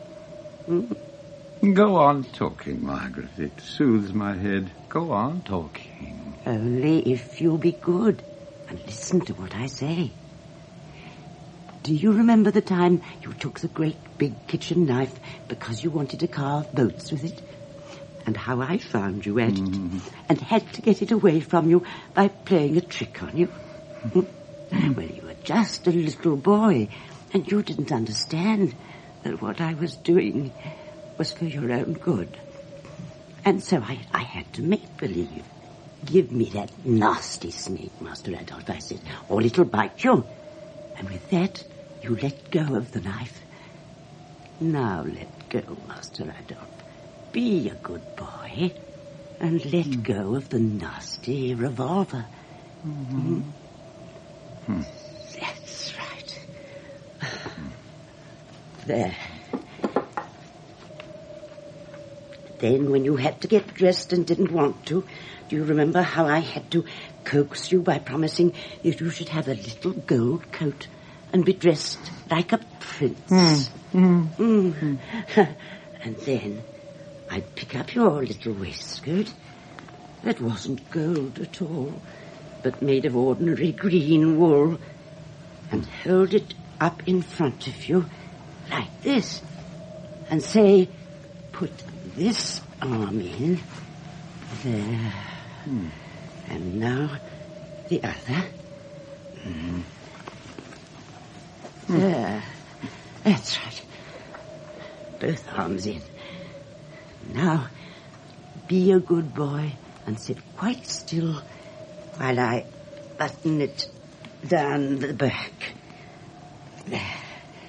Mm? Go on talking, Margaret. It soothes my head. Go on talking. Only if you'll be good and listen to what I say. Do you remember the time you took the great big kitchen knife because you wanted to carve boats with it? And how I found you at mm. it and had to get it away from you by playing a trick on you? Well, you were just a little boy and you didn't understand that what I was doing was for your own good. And so I, I had to make believe. Give me that nasty snake, Master Adolf, I said, or it'll bite you. And with that, you let go of the knife. Now let go, Master Adolf. Be a good boy and let mm. go of the nasty revolver. Mm-hmm. Mm. That's right. There. Then when you had to get dressed and didn't want to, do you remember how I had to coax you by promising that you should have a little gold coat and be dressed like a prince? Mm. Mm. Mm. And then I'd pick up your little waistcoat that wasn't gold at all, but made of ordinary green wool, and hold it up in front of you like this, and say, put this arm in, there, mm. and now the other, mm. there, that's right, both arms in. Now, be a good boy and sit quite still while I button it down the back. There.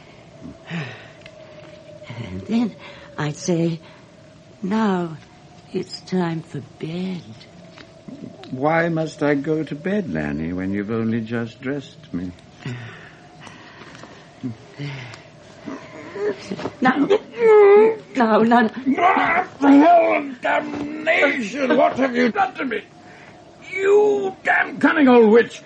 And then I'd say, now it's time for bed. Why must I go to bed, Lanny, when you've only just dressed me? No. No, no, no. What the hell of damnation? What have you done to me? You damn cunning old witch!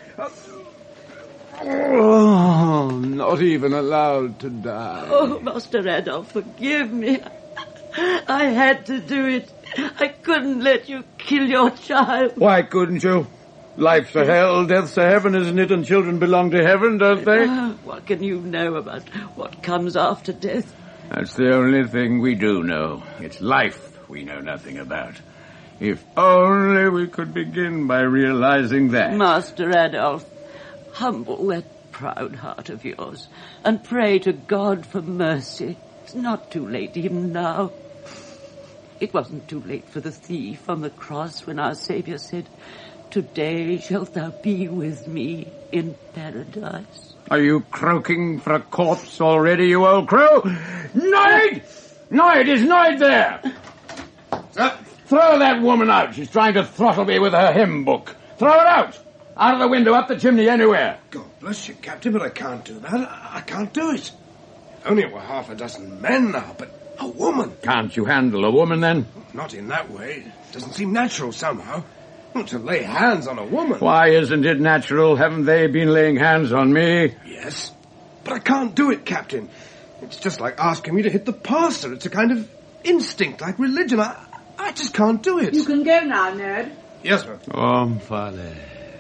Oh, not even allowed to die. Oh, Master Adolf, forgive me. I had to do it. I couldn't let you kill your child. Why couldn't you? Life's a hell, death's a heaven, isn't it? And children belong to heaven, don't they? Oh, what can you know about what comes after death? That's the only thing we do know. It's life we know nothing about. If only we could begin by realizing that. Master Adolf, humble that proud heart of yours and pray to God for mercy. It's not too late even now. It wasn't too late for the thief on the cross when our Saviour said, "Today shalt thou be with me in paradise." Are you croaking for a corpse already, you old crow? Noid! Noid, is Noid there? Uh, throw that woman out. She's trying to throttle me with her hymn book. Throw her out! Out of the window, up the chimney, anywhere. God bless you, Captain, but I can't do that. I, I can't do it. Only we're half a dozen men now, but a woman. Can't you handle a woman, then? Not in that way. Doesn't seem natural somehow. Not to lay hands on a woman. Why isn't it natural? Haven't they been laying hands on me? Yes, but I can't do it, Captain. It's just like asking me to hit the pastor. It's a kind of instinct, like religion. I, I just can't do it. You can go now, Ned. Yes, ma'am. Om Fale.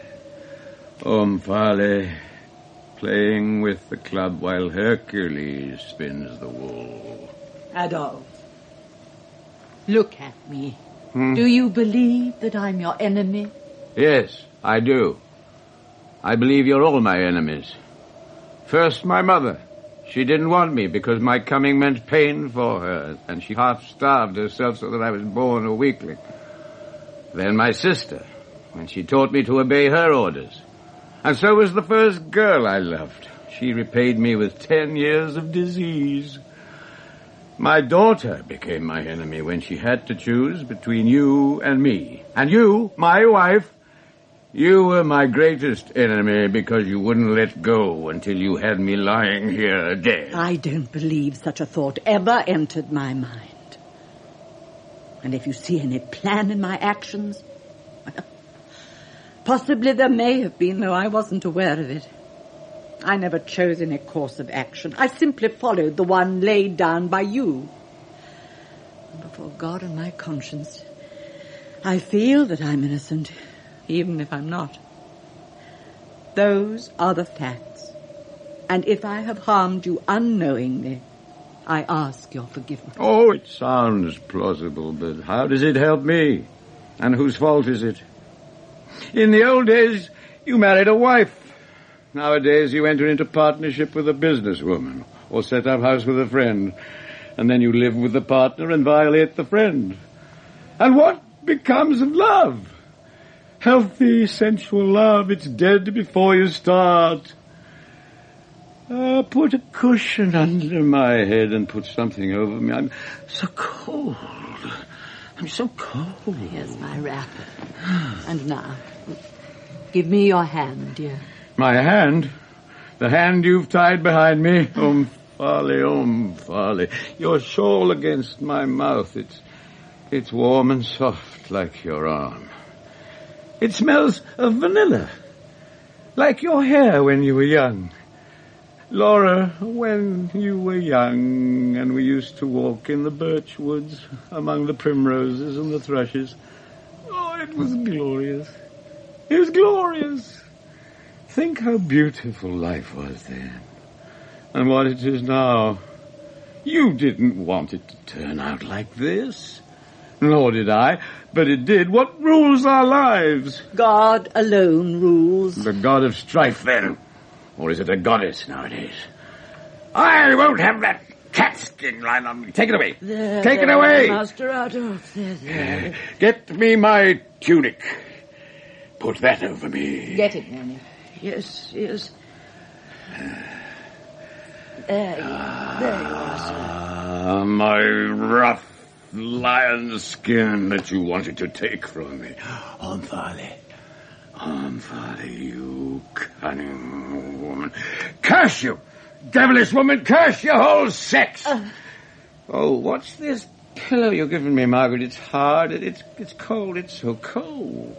Om Fale. Playing with the club while Hercules spins the wool. Adolf, look at me. Hmm? Do you believe that I'm your enemy? Yes, I do. I believe you're all my enemies. First, my mother. She didn't want me because my coming meant pain for her, and she half-starved herself so that I was born a weakling. Then my sister, when she taught me to obey her orders. And so was the first girl I loved. She repaid me with ten years of disease. My daughter became my enemy when she had to choose between you and me. And you, my wife, you were my greatest enemy because you wouldn't let go until you had me lying here dead. I don't believe such a thought ever entered my mind. And if you see any plan in my actions, possibly there may have been, though I wasn't aware of it. I never chose any course of action. I simply followed the one laid down by you. And before God and my conscience, I feel that I'm innocent, even if I'm not. Those are the facts. And if I have harmed you unknowingly, I ask your forgiveness. Oh, it sounds plausible, but how does it help me? And whose fault is it? In the old days, you married a wife. Nowadays, you enter into partnership with a businesswoman or set up house with a friend. And then you live with the partner and violate the friend. And what becomes of love? Healthy, sensual love, it's dead before you start. Uh, put a cushion under my head and put something over me. I'm so cold. I'm so cold. Here's my wrapper. And now, give me your hand, dear. My hand? The hand you've tied behind me? Om Fale, Om Fale. Your shawl against my mouth. It's, it's warm and soft like your arm. It smells of vanilla. Like your hair when you were young. Laura, when you were young and we used to walk in the birch woods among the primroses and the thrushes. Oh, it was glorious. It was glorious. Think how beautiful life was then, and what it is now. You didn't want it to turn out like this. Nor did I, but it did. What rules our lives? God alone rules. The god of strife, then. Or is it a goddess nowadays? I won't have that catskin lying on me. Take it away. There, Take there, it away. Master Adolf. There, there. Get me my tunic. Put that over me. Get it, Nanny. Yes, yes. There you, there you are, sir. Ah, my rough lion skin that you wanted to take from me. Omphale. Omphale, you cunning woman. Curse you! Devilish woman, curse your whole sex! Uh. Oh, what's this pillow you're giving me, Margaret? It's hard, it's, it's cold, it's so cold.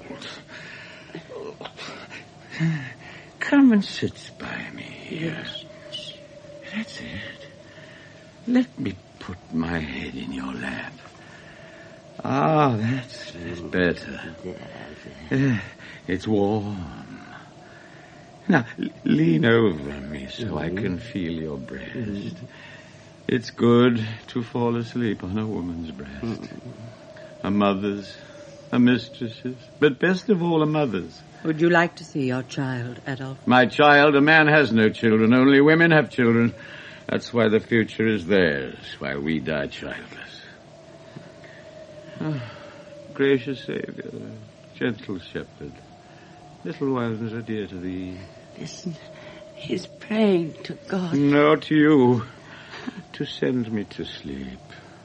Come and sit by me here. That's it. Let me put my head in your lap. Ah, that's, that's better. Uh, it's warm. Now, lean over me so I can feel your breast. It's good to fall asleep on a woman's breast. A mother's, a mistress's, but best of all, a mother's. Would you like to see your child, Adolf? My child? A man has no children. Only women have children. That's why the future is theirs, while we die childless. Oh, gracious Saviour, gentle shepherd, little ones are dear to thee. Listen, he's praying to God. No, to you, to send me to sleep.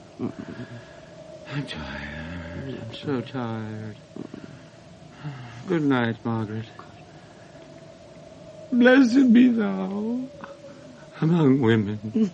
I'm tired, I'm so tired. Good night, Margaret. Blessed be thou among women.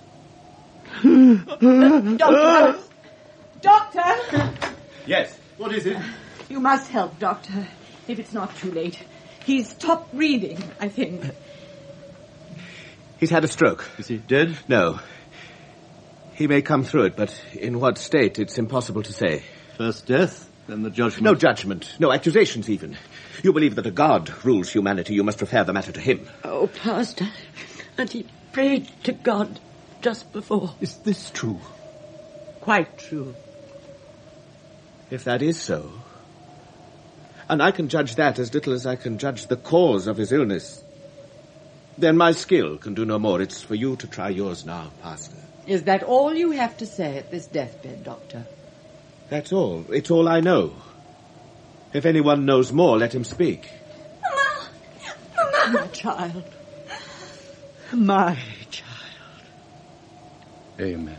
Doctor! Doctor! Yes, what is it? You must help, Doctor, if it's not too late. He's stopped breathing, I think. He's had a stroke. Is he dead? No. He may come through it, but in what state, it's impossible to say. First death, then the judgment. No judgment, no accusations even. You believe that a God rules humanity, you must refer the matter to him. Oh, Pastor, and he prayed to God just before. Is this true? Quite true. If that is so, and I can judge that as little as I can judge the cause of his illness, then my skill can do no more. It's for you to try yours now, Pastor. Is that all you have to say at this deathbed, Doctor? That's all. It's all I know. If anyone knows more, let him speak. Mama! Mama! My child. My child. Amen.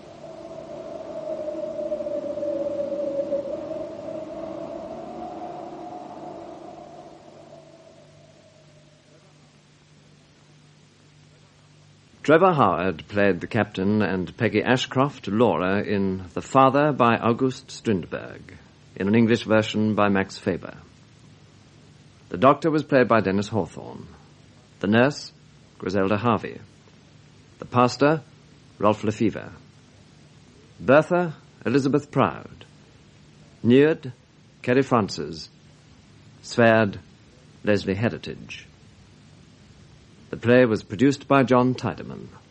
Trevor Howard played the captain and Peggy Ashcroft, Laura, in The Father by August Strindberg, in an English version by Max Faber. The doctor was played by Dennis Hawthorne. The nurse, Griselda Harvey. The pastor, Rolf Lefevre. Bertha, Elizabeth Proud. Njord, Kerry Francis. Sverd, Leslie Heritage. The play was produced by John Tiedemann.